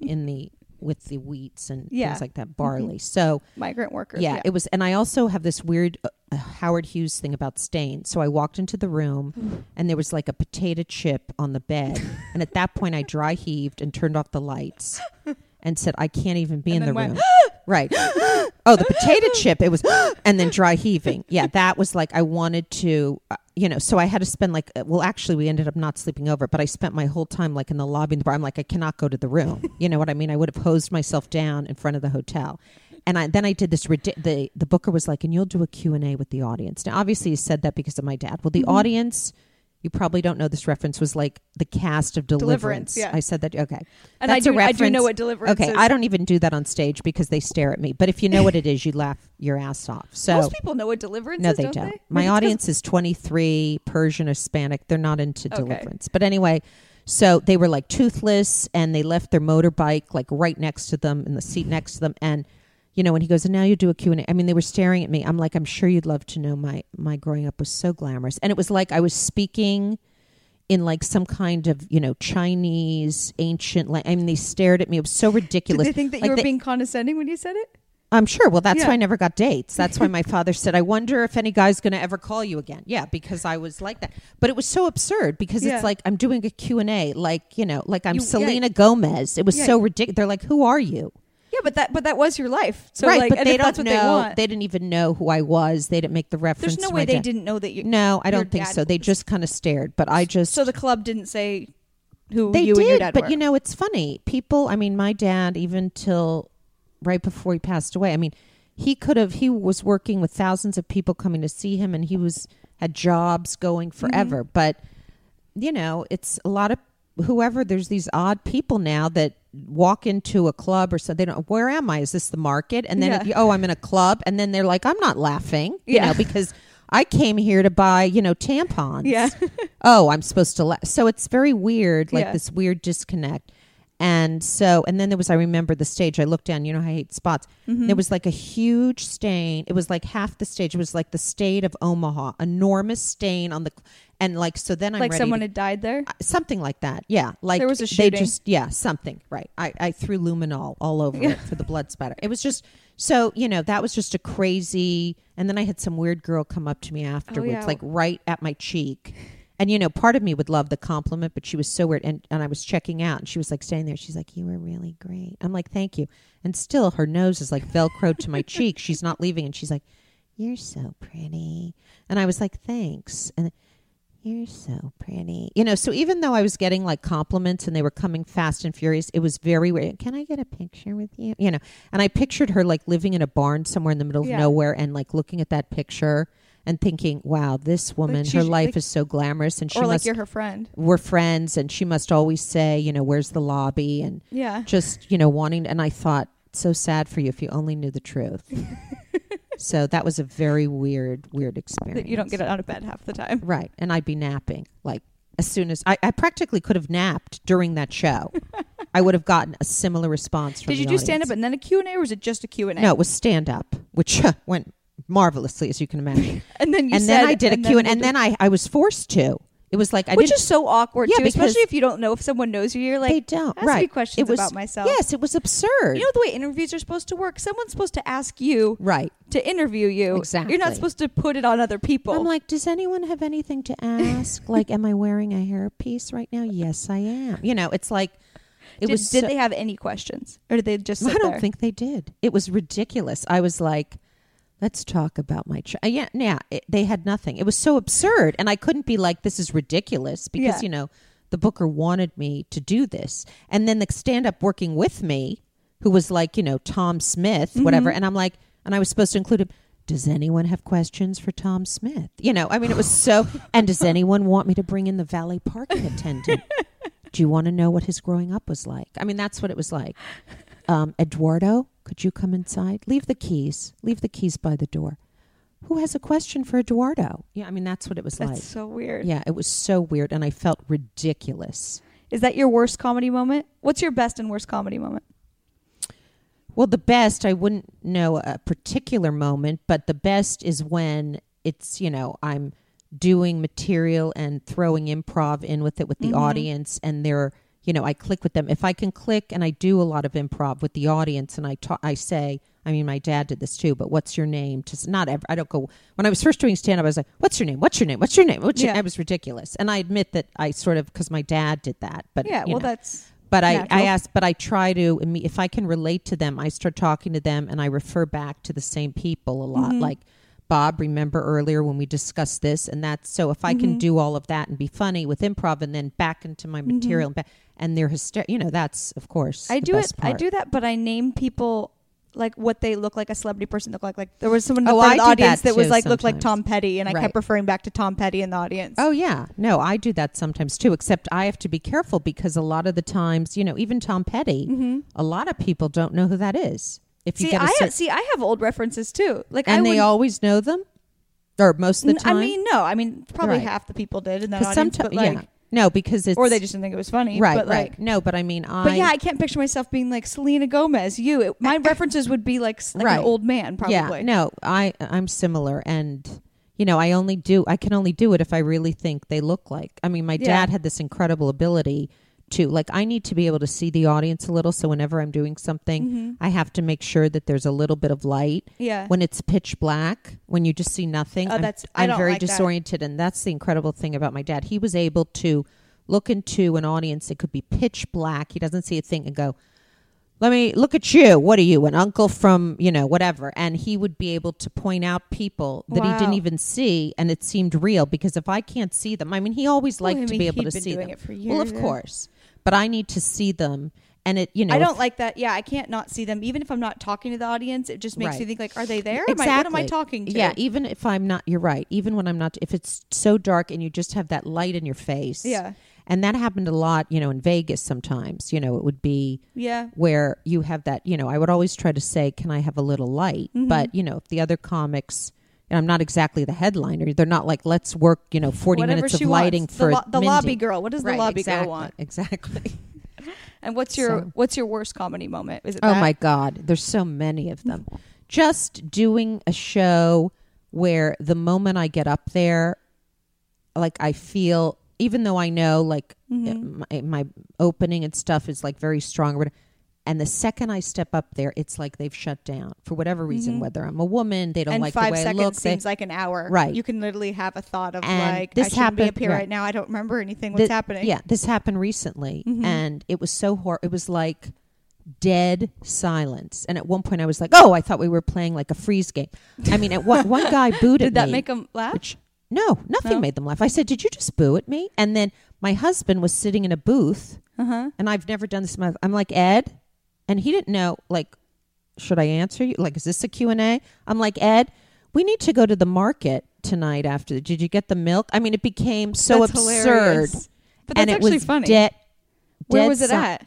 With the wheats and things like that, barley. So migrant workers. Yeah, it was. And I also have this weird Howard Hughes thing about stain. So I walked into the room, and there was like a potato chip on the bed. And at that point, I dry heaved and turned off the lights. And said, I can't even be in the room. Right. Oh, the potato chip. It was, and then dry heaving. Yeah, that was like, I wanted to, so I had to spend like, actually we ended up not sleeping over, but I spent my whole time like in the lobby in the bar. I'm like, I cannot go to the room. You know what I mean? I would have hosed myself down in front of the hotel. And then I did this, the booker was like, and you'll do a Q&A with the audience. Now, obviously he said that because of my dad. Well, the audience... You probably don't know this reference was like the cast of Deliverance. Yeah. I said that. Okay. And That's I a reference. do know what Deliverance is. Okay. I don't even do that on stage because they stare at me. But if you know what it is, you laugh your ass off. So most people know what Deliverance is, don't they? My audience is 23, Persian, Hispanic. They're not into Deliverance. But anyway, so they were like toothless and they left their motorbike like right next to them in the seat next to them. And when he goes, and now you do a Q&A. I mean, they were staring at me. I'm like, I'm sure you'd love to know my growing up was so glamorous. And it was like I was speaking in like some kind of, Chinese ancient I mean, they stared at me. It was so ridiculous. Did they think that you were being condescending when you said it? I'm sure. Well, that's why I never got dates. That's why my father said, I wonder if any guy's going to ever call you again. Yeah, because I was like that. But it was so absurd because it's like I'm doing a Q&A, like I'm Selena Gomez. It was so ridiculous. They're like, who are you? Yeah, but that was your life. So right, like, but and they if don't that's what know. they want. They didn't even know who I was. They didn't make the reference. There's no way they didn't know that you. No, I don't think so. They just kind of stared. But I just. So the club didn't say who they you did, and your dad but were. it's funny. People. I mean, my dad, even till right before he passed away. I mean, he was working with thousands of people coming to see him, and he had jobs going forever. But it's a lot of whoever. There's these odd people now that walk into a club or so they don't. Where am I? Is this the market? And then I'm in a club, and then they're like, I'm not laughing, because I came here to buy tampons. Yeah. Oh, I'm supposed to laugh. So it's very weird, like this weird disconnect. And then there was, I remember the stage, I looked down, I hate spots. There was like a huge stain. It was like half the stage. It was like the state of Omaha, enormous stain on the, and like, so then I'm like ready someone had died there? Something like that. Yeah. Like there was a shooting. Something. Right. I threw luminol all over it for the blood spatter. It was just, so, that was just a crazy, and then I had some weird girl come up to me afterwards, like right at my cheek. And, part of me would love the compliment, but she was so weird. And I was checking out, and she was like standing there. She's like, you were really great. I'm like, thank you. And still her nose is like Velcroed to my cheek. She's not leaving. And she's like, you're so pretty. And I was like, thanks. And you're so pretty. So even though I was getting like compliments and they were coming fast and furious, it was very weird. Can I get a picture with you? And I pictured her like living in a barn somewhere in the middle of nowhere and like looking at that picture and thinking, wow, this woman, her life is so glamorous. And she like you're her friend. We're friends, and she must always say, where's the lobby? And just, wanting, and I thought, so sad for you if you only knew the truth. So that was a very weird experience. That you don't get out of bed half the time. Right. And I'd be napping. Like, as soon as, I practically could have napped during that show. I would have gotten a similar response from the audience. Did you do stand-up and then a Q&A, or was it just a Q&A? No, it was stand-up, which went marvelously, as you can imagine. And then I did a Q&A, and then I was forced to. It was like which is so awkward too, because especially if you don't know if someone knows you. You're like, they don't. Ask me questions about myself. Yes, it was absurd. You know the way interviews are supposed to work. Someone's supposed to ask you to interview you. Exactly. You're not supposed to put it on other people. I'm like, does anyone have anything to ask? Like, am I wearing a hairpiece right now? Yes, I am. You know, it's like did they have any questions, or did they just sit I don't think they did. It was ridiculous. I was like, let's talk about my they had nothing. It was so absurd, and I couldn't be like, this is ridiculous, because you know the booker wanted me to do this, and then the stand-up working with me, who was like, you know, Tom Smith, whatever, and I'm like, and I was supposed to include him. Does anyone have questions for Tom Smith? You know, I mean, it was so. And does anyone want me to bring in the valet parking attendant? Do you want to know what his growing up was like? I mean, that's what it was like. Eduardo, could you come inside? Leave the keys by the door. Who has a question for Eduardo? Yeah, I mean, that's what it was like. That's so weird. Yeah, it was so weird, and I felt ridiculous. Is that your worst comedy moment? What's your best and worst comedy moment? Well, the best, I wouldn't know a particular moment, but the best is when it's, you know, I'm doing material and throwing improv in with it with the audience, and they're, you know, I click with them. If I can click, and I do a lot of improv with the audience, and I say, I mean, my dad did this too, but what's your name? I don't go, when I was first doing stand-up, I was like, what's your name? What's your name? What's your name? It was ridiculous. And I admit that I sort of, because my dad did that. But yeah, well, that's... But I ask, but I try to, if I can relate to them, I start talking to them, and I refer back to the same people a lot. Like, Bob, remember earlier when we discussed this and that? So if I can do all of that and be funny with improv, and then back into my material, and they're hysterical, you know, that's, of course, I do that, but I name people like what they look like a celebrity person look like. Like there was someone in the audience that was like looked like Tom Petty, and I kept referring back to Tom Petty in the audience. Oh yeah, no, I do that sometimes too. Except I have to be careful, because a lot of the times, you know, even Tom Petty, a lot of people don't know who that is. If you I have old references too. Like, and they always know them, or most of the time. I mean, no, I mean probably half the people did in that audience, but like. No, because it's... Or they just didn't think it was funny. Right, but like, right. No, but I mean, But yeah, I can't picture myself being like Selena Gomez. My references would be like an old man, probably. Yeah, no, I'm similar. And, you know, I can only do it if I really think they look like... I mean, my dad had this incredible ability to... Like, I need to be able to see the audience a little, so whenever I'm doing something, I have to make sure that there's a little bit of light. Yeah. When it's pitch black, when you just see nothing, I'm very disoriented. And that's the incredible thing about my dad. He was able to look into an audience that could be pitch black. He doesn't see a thing and go, let me look at you. What are you, an uncle from, you know, whatever? And he would be able to point out people that he didn't even see, and it seemed real, because if I can't see them, I mean, he always liked to be able to see them. It for years, well, of course. But I need to see them. And it, you know, I don't like that. Yeah, I can't not see them. Even if I'm not talking to the audience, it just makes me think like, are they there? Exactly. What am I talking to? Yeah, even if I'm not, you're right. Even when I'm not, if it's so dark and you just have that light in your face. Yeah. And that happened a lot, you know, in Vegas sometimes. You know, it would be where you have that, you know, I would always try to say, can I have a little light? But, you know, if the other comics, and I'm not exactly the headliner, they're not like, let's work, you know, 40 minutes of lighting for the lobby girl. What does the lobby girl want? Exactly. And what's your worst comedy moment? Is it my God, there's so many of them. Just doing a show where the moment I get up there, like I feel, even though I know like my opening and stuff is like very strong, and the second I step up there, it's like they've shut down for whatever reason, whether I'm a woman, they don't like the way I look. And 5 seconds seems like an hour. Right. You can literally have a thought of and like, I shouldn't be up here right now. I don't remember anything. What's happening? Yeah, this happened recently, and it was so horrible. It was like dead silence. And at one point I was like, oh, I thought we were playing like a freeze game. I mean, one guy booed at me. Did that make him laugh? No, nothing made them laugh. I said, did you just boo at me? And then my husband was sitting in a booth, and I've never done this in my life. I'm like, Ed, and he didn't know, like, should I answer you? Like, is this a Q&A? I'm like, Ed, we need to go to the market tonight after. Did you get the milk? I mean, it became so absurd. Hilarious. But that's actually funny. Where was it at?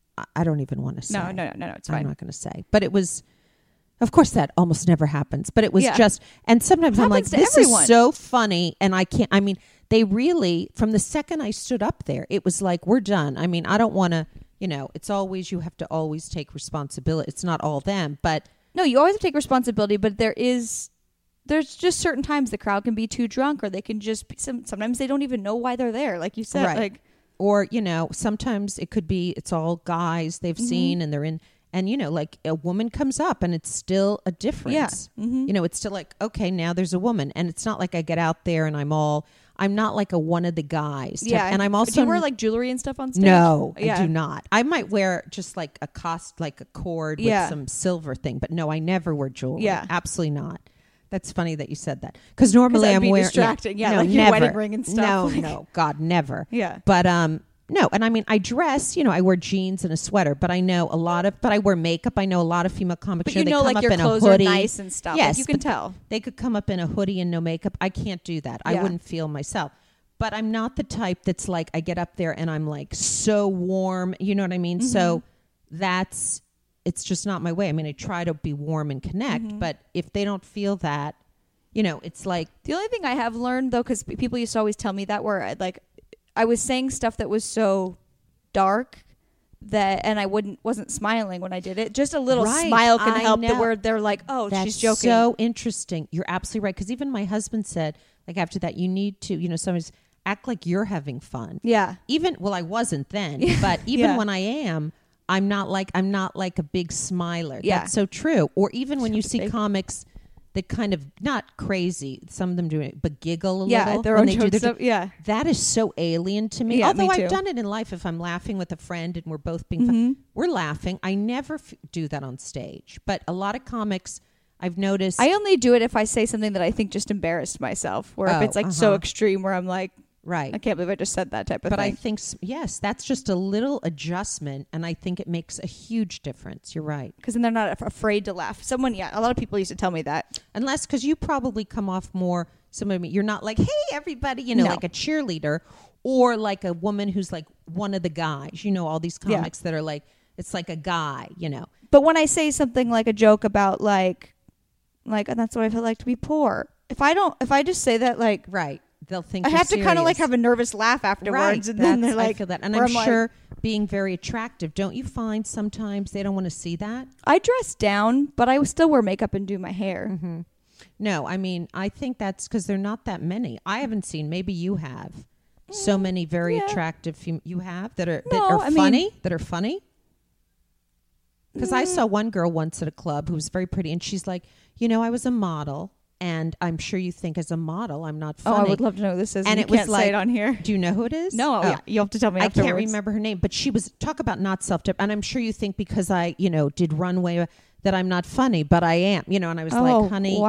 I don't even want to say. No, it's fine. I'm not going to say. But it was, of course, that almost never happens. But it was just, and sometimes I'm like, this is so funny. And I can't, I mean, they really, from the second I stood up there, it was like, we're done. I mean, I don't want to, you know, it's always, you have to always take responsibility. It's not all them, but. No, you always have to take responsibility, but there is there's just certain times the crowd can be too drunk, or they can just be, sometimes they don't even know why they're there, like you said. Right. Like, or, sometimes it could be it's all guys they've seen and they're in. And, like a woman comes up and it's still a difference. Yeah. Mm-hmm. It's still like, okay, now there's a woman. And it's not like I get out there and I'm not like one of the guys. Yeah. And I'm also. Do you wear like jewelry and stuff on stage? No, yeah. I do not. I might wear just like a cord with some silver thing. But no, I never wear jewelry. Yeah. Absolutely not. That's funny that you said that. Because normally I'm wearing. Distracting. Yeah. No, like your never. wedding ring and stuff. No, God, never. Yeah. But, no, and I mean, I dress, I wear jeans and a sweater, but I know but I wear makeup. I know a lot of female comics. But they come like up your in clothes a hoodie. are nice and stuff. Yes, like you can tell. They could come up in a hoodie and no makeup. I can't do that. I wouldn't feel myself. But I'm not the type that's like, I get up there and I'm like so warm. You know what I mean? Mm-hmm. So it's just not my way. I mean, I try to be warm and connect, but if they don't feel that, it's like. The only thing I have learned though, because people used to always tell me that where like I was saying stuff that was so dark and I wasn't smiling when I did it. Just a little smile can help where they're like, oh, that's she's joking. So interesting. You're absolutely right. Because even my husband said, like after that, you need to, sometimes act like you're having fun. Yeah. I wasn't then, but even when I am, I'm not like a big smiler. Yeah. That's so true. Or even when you see comics that kind of not crazy, some of them do it, but giggle a little. Yeah, their own jokes. Yeah, that is so alien to me. Yeah, although me too. I've done it in life. If I'm laughing with a friend and we're both being fun, we're laughing. I never do that on stage. But a lot of comics, I've noticed. I only do it if I say something that I think just embarrassed myself. Where if it's like so extreme, where I'm like. Right. I can't believe I just said that type of thing. But I think, yes, that's just a little adjustment, and I think it makes a huge difference. You're right. Because then they're not afraid to laugh. A lot of people used to tell me that. Unless, because you probably come off more, you're not like, hey, everybody, like a cheerleader, or like a woman who's like one of the guys. All these comics that are like, it's like a guy, But when I say something like a joke about like, and that's what I feel like to be poor. If I just say that like. Right. They'll think I have to kind of like have a nervous laugh afterwards, right. and then they're like, I feel that, and I'm sure being very attractive. Don't you find sometimes they don't want to see that? I dress down, but I still wear makeup and do my hair. Mm-hmm. No, I mean I think that's because there are not that many. I haven't seen. Maybe you have so many very attractive. You have that are funny. That are funny. Because I saw one girl once at a club who was very pretty, and she's like, I was a model. And I'm sure you think as a model, I'm not funny. Oh, I would love to know who this is. And it was like, say it on here. Do you know who it is? No, yeah, you have to tell me afterwards. I can't remember her name, but she was, talk about not self-dep. And I'm sure you think because I, did runway that I'm not funny, but I am, and I was like, honey,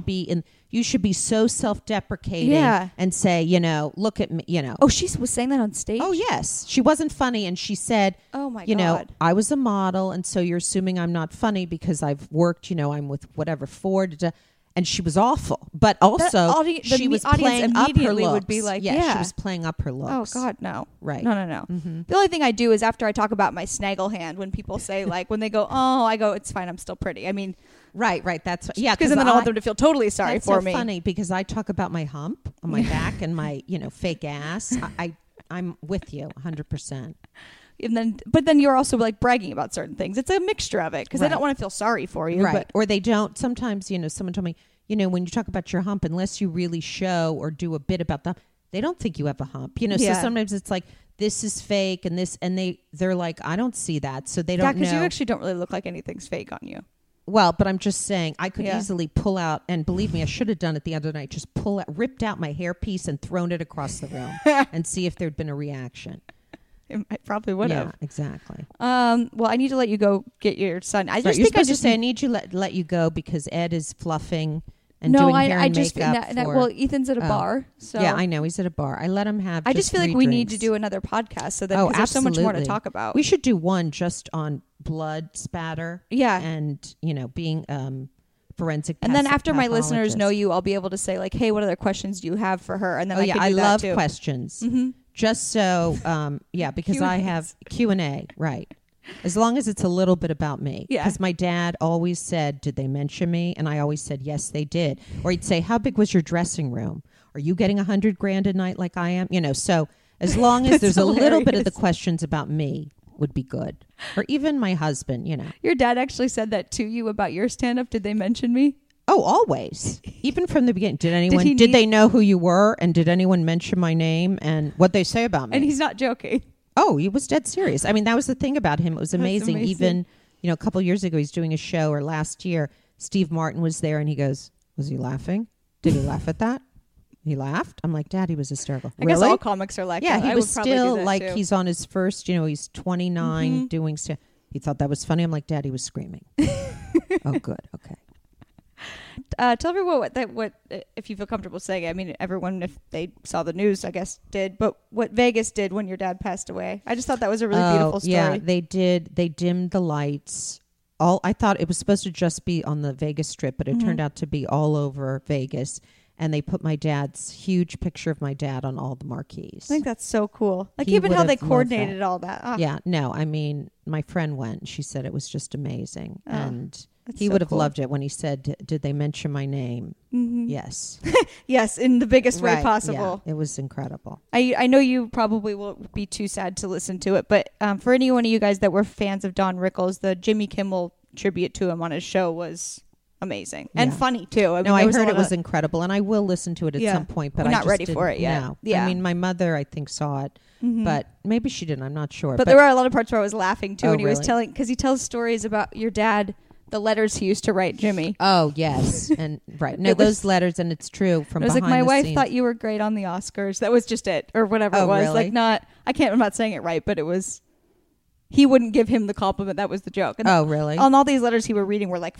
you should be so self-deprecating and say, look at me, Oh, she was saying that on stage? Oh, yes. She wasn't funny. And she said, oh my God. I was a model. And so you're assuming I'm not funny because I've worked, I'm with whatever Ford. And she was awful, but also she was playing up her looks. Would be like, she was playing up her looks. Oh God, no! Right? No. Mm-hmm. The only thing I do is after I talk about my snaggle hand, when people say like, when they go, oh, I go, it's fine, I'm still pretty. I mean, right. That's because then I want them to feel totally sorry for me. That's so funny because I talk about my hump on my back and my fake ass. I'm with you 100%. But then you're also like bragging about certain things. It's a mixture of it because they don't want to feel sorry for you. Right. But, or they don't. Sometimes, someone told me, when you talk about your hump, unless you really show or do a bit about them, they don't think you have a hump. So sometimes it's like, this is fake and they're like, I don't see that. So they don't know. Yeah, because you actually don't really look like anything's fake on you. Well, but I'm just saying I could easily pull out, and believe me, I should have done it the other night, just ripped out my hairpiece and thrown it across the room and see if there'd been a reaction. I probably would have. Yeah, exactly. Well, I need to let you go get your son. I need to let you go because Ed is fluffing and doing hair and makeup. Well, Ethan's at a bar. So yeah, I know he's at a bar. I let him have. I just feel like we need to do another podcast so that there's so much more to talk about. We should do one just on blood spatter. Yeah, and being forensic. And then after my listeners know you, I'll be able to say like, hey, what other questions do you have for her? And then I love questions. Mm-hmm. Just so, because Q&As. I have Q&A, right. As long as it's a little bit about me. Yeah. Because my dad always said, did they mention me? And I always said, yes, they did. Or he'd say, how big was your dressing room? Are you getting $100,000 a night like I am? So as long as there's hilarious. A little bit of the questions about me would be good. Or even my husband, Your dad actually said that to you about your stand-up. Did they mention me? Oh, always. Even from the beginning. Did Did they know who you were? And did anyone mention my name and what they say about me? And he's not joking. Oh, he was dead serious. I mean, that was the thing about him. It was amazing. Even, a couple of years ago, he's doing a show, or last year, Steve Martin was there and he goes, was he laughing? Did he laugh at that? He laughed. I'm like, Dad, he was hysterical. I guess all comics are like that. Yeah, he was still like, he's on his first, he's 29 doing stuff. He thought that was funny. I'm like, Dad, he was screaming. Oh, good. Okay. Tell everyone what if you feel comfortable saying it. I mean, everyone, if they saw the news, I guess, did. But what Vegas did when your dad passed away, I just thought that was a really beautiful story. Yeah, they did. They dimmed the lights. I thought it was supposed to just be on the Vegas Strip, but it turned out to be all over Vegas. And they put my dad's huge picture of my dad on all the marquees. I think that's so cool. Like even how they coordinated all that. Oh. Yeah, no, I mean, my friend went. She said it was just amazing. Oh, and he would have loved it when he said, did they mention my name? Mm-hmm. Yes. Yes, in the biggest way possible. Yeah, it was incredible. I know you probably won't be too sad to listen to it, but for any one of you guys that were fans of Don Rickles, the Jimmy Kimmel tribute to him on his show was amazing and funny too. I heard it was incredible, and I will listen to it at some point. But we're I not ready for it yet. No. Yeah, I mean, my mother, I think, saw it, but maybe she didn't. I'm not sure. But there were a lot of parts where I was laughing too, and he really? was telling, because he tells stories about your dad, the letters he used to write Jimmy. Oh yes, and right. No, those letters, and it's true. From it was behind like, my wife scenes. thought you were great on the Oscars. That was just it, or whatever it was. Really? Like I'm not saying it right, but it was. He wouldn't give him the compliment. That was the joke. And really? On all these letters he were reading were like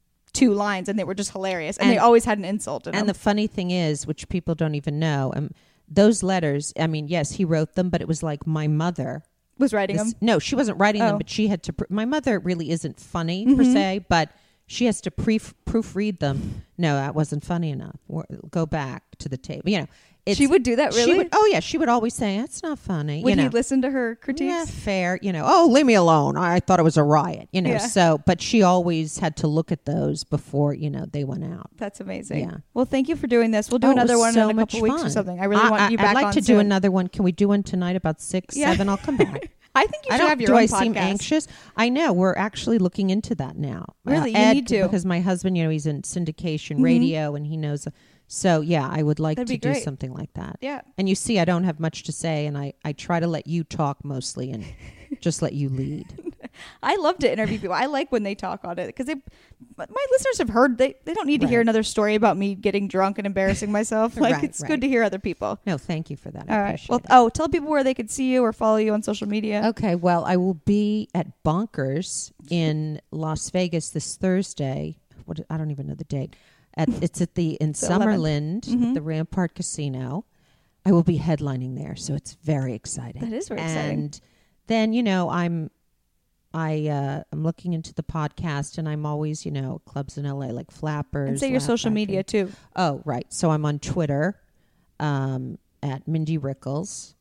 2 lines, and they were just hilarious, and they always had an insult in them. And the funny thing is, which people don't even know, those letters, I mean, yes, he wrote them, but it was like my mother was writing them. No, she wasn't writing them, but she had to. My mother really isn't funny per se, but she has to proofread them. No, that wasn't funny enough. Go back to the tape. She would do that, really? She would always say, that's not funny. Would he listen to her critiques? Yeah, fair. Oh, leave me alone. I thought it was a riot. So, but she always had to look at those before, they went out. That's amazing. Yeah. Well, thank you for doing this. We'll do another one in a couple weeks or something. I really want you back on. I'd like to do another one. Can we do one tonight about 6, 7? I'll come back. I think you should have your own podcast. Do I seem anxious? I know. We're actually looking into that now. Really? You Ed, need to. Because my husband, he's in syndication radio, and he knows. So, yeah, I would like to do something like that. Yeah. And you see, I don't have much to say, and I try to let you talk mostly and just let you lead. I love to interview people. I like when they talk on it, because my listeners have heard, they don't need to hear another story about me getting drunk and embarrassing myself. It's good to hear other people. No, thank you for that. All right. Well, tell people where they could see you or follow you on social media. Okay. Well, I will be at Bonkers in Las Vegas this Thursday. I don't even know the date. It's in Summerlin, the Rampart Casino. I will be headlining there, so it's very exciting. That is very exciting. And then I'm looking into the podcast, and I'm always clubs in LA like Flappers. And say your social media too. Oh, right. So I'm on Twitter at Mindy Rickles,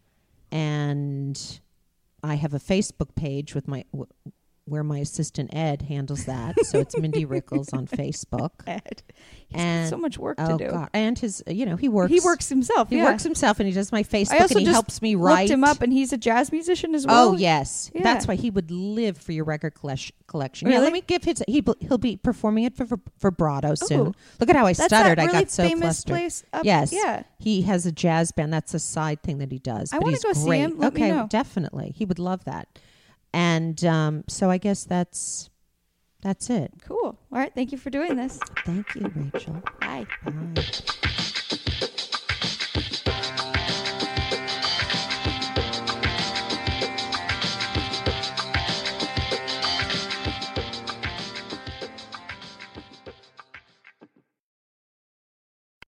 and I have a Facebook page with where my assistant Ed handles that. So it's Mindy Rickles on Facebook. Ed. He's got so much work to do. God. And his, he works. He works himself. He works himself, and he does my Facebook, and he helps me write. I looked him up, and he's a jazz musician as well. Oh, yes. Yeah. That's why he would live for your record collection. Really? Yeah, let me give he'll be performing it for vibrato soon. Look at how I stuttered. That really I got so famous flustered. Place up, yes. Yeah. He has a jazz band. That's a side thing that he does. I want to go see him. Let me know. Definitely. He would love that. And so I guess that's it. Cool. All right. Thank you for doing this. Thank you, Rachel. Bye. Bye.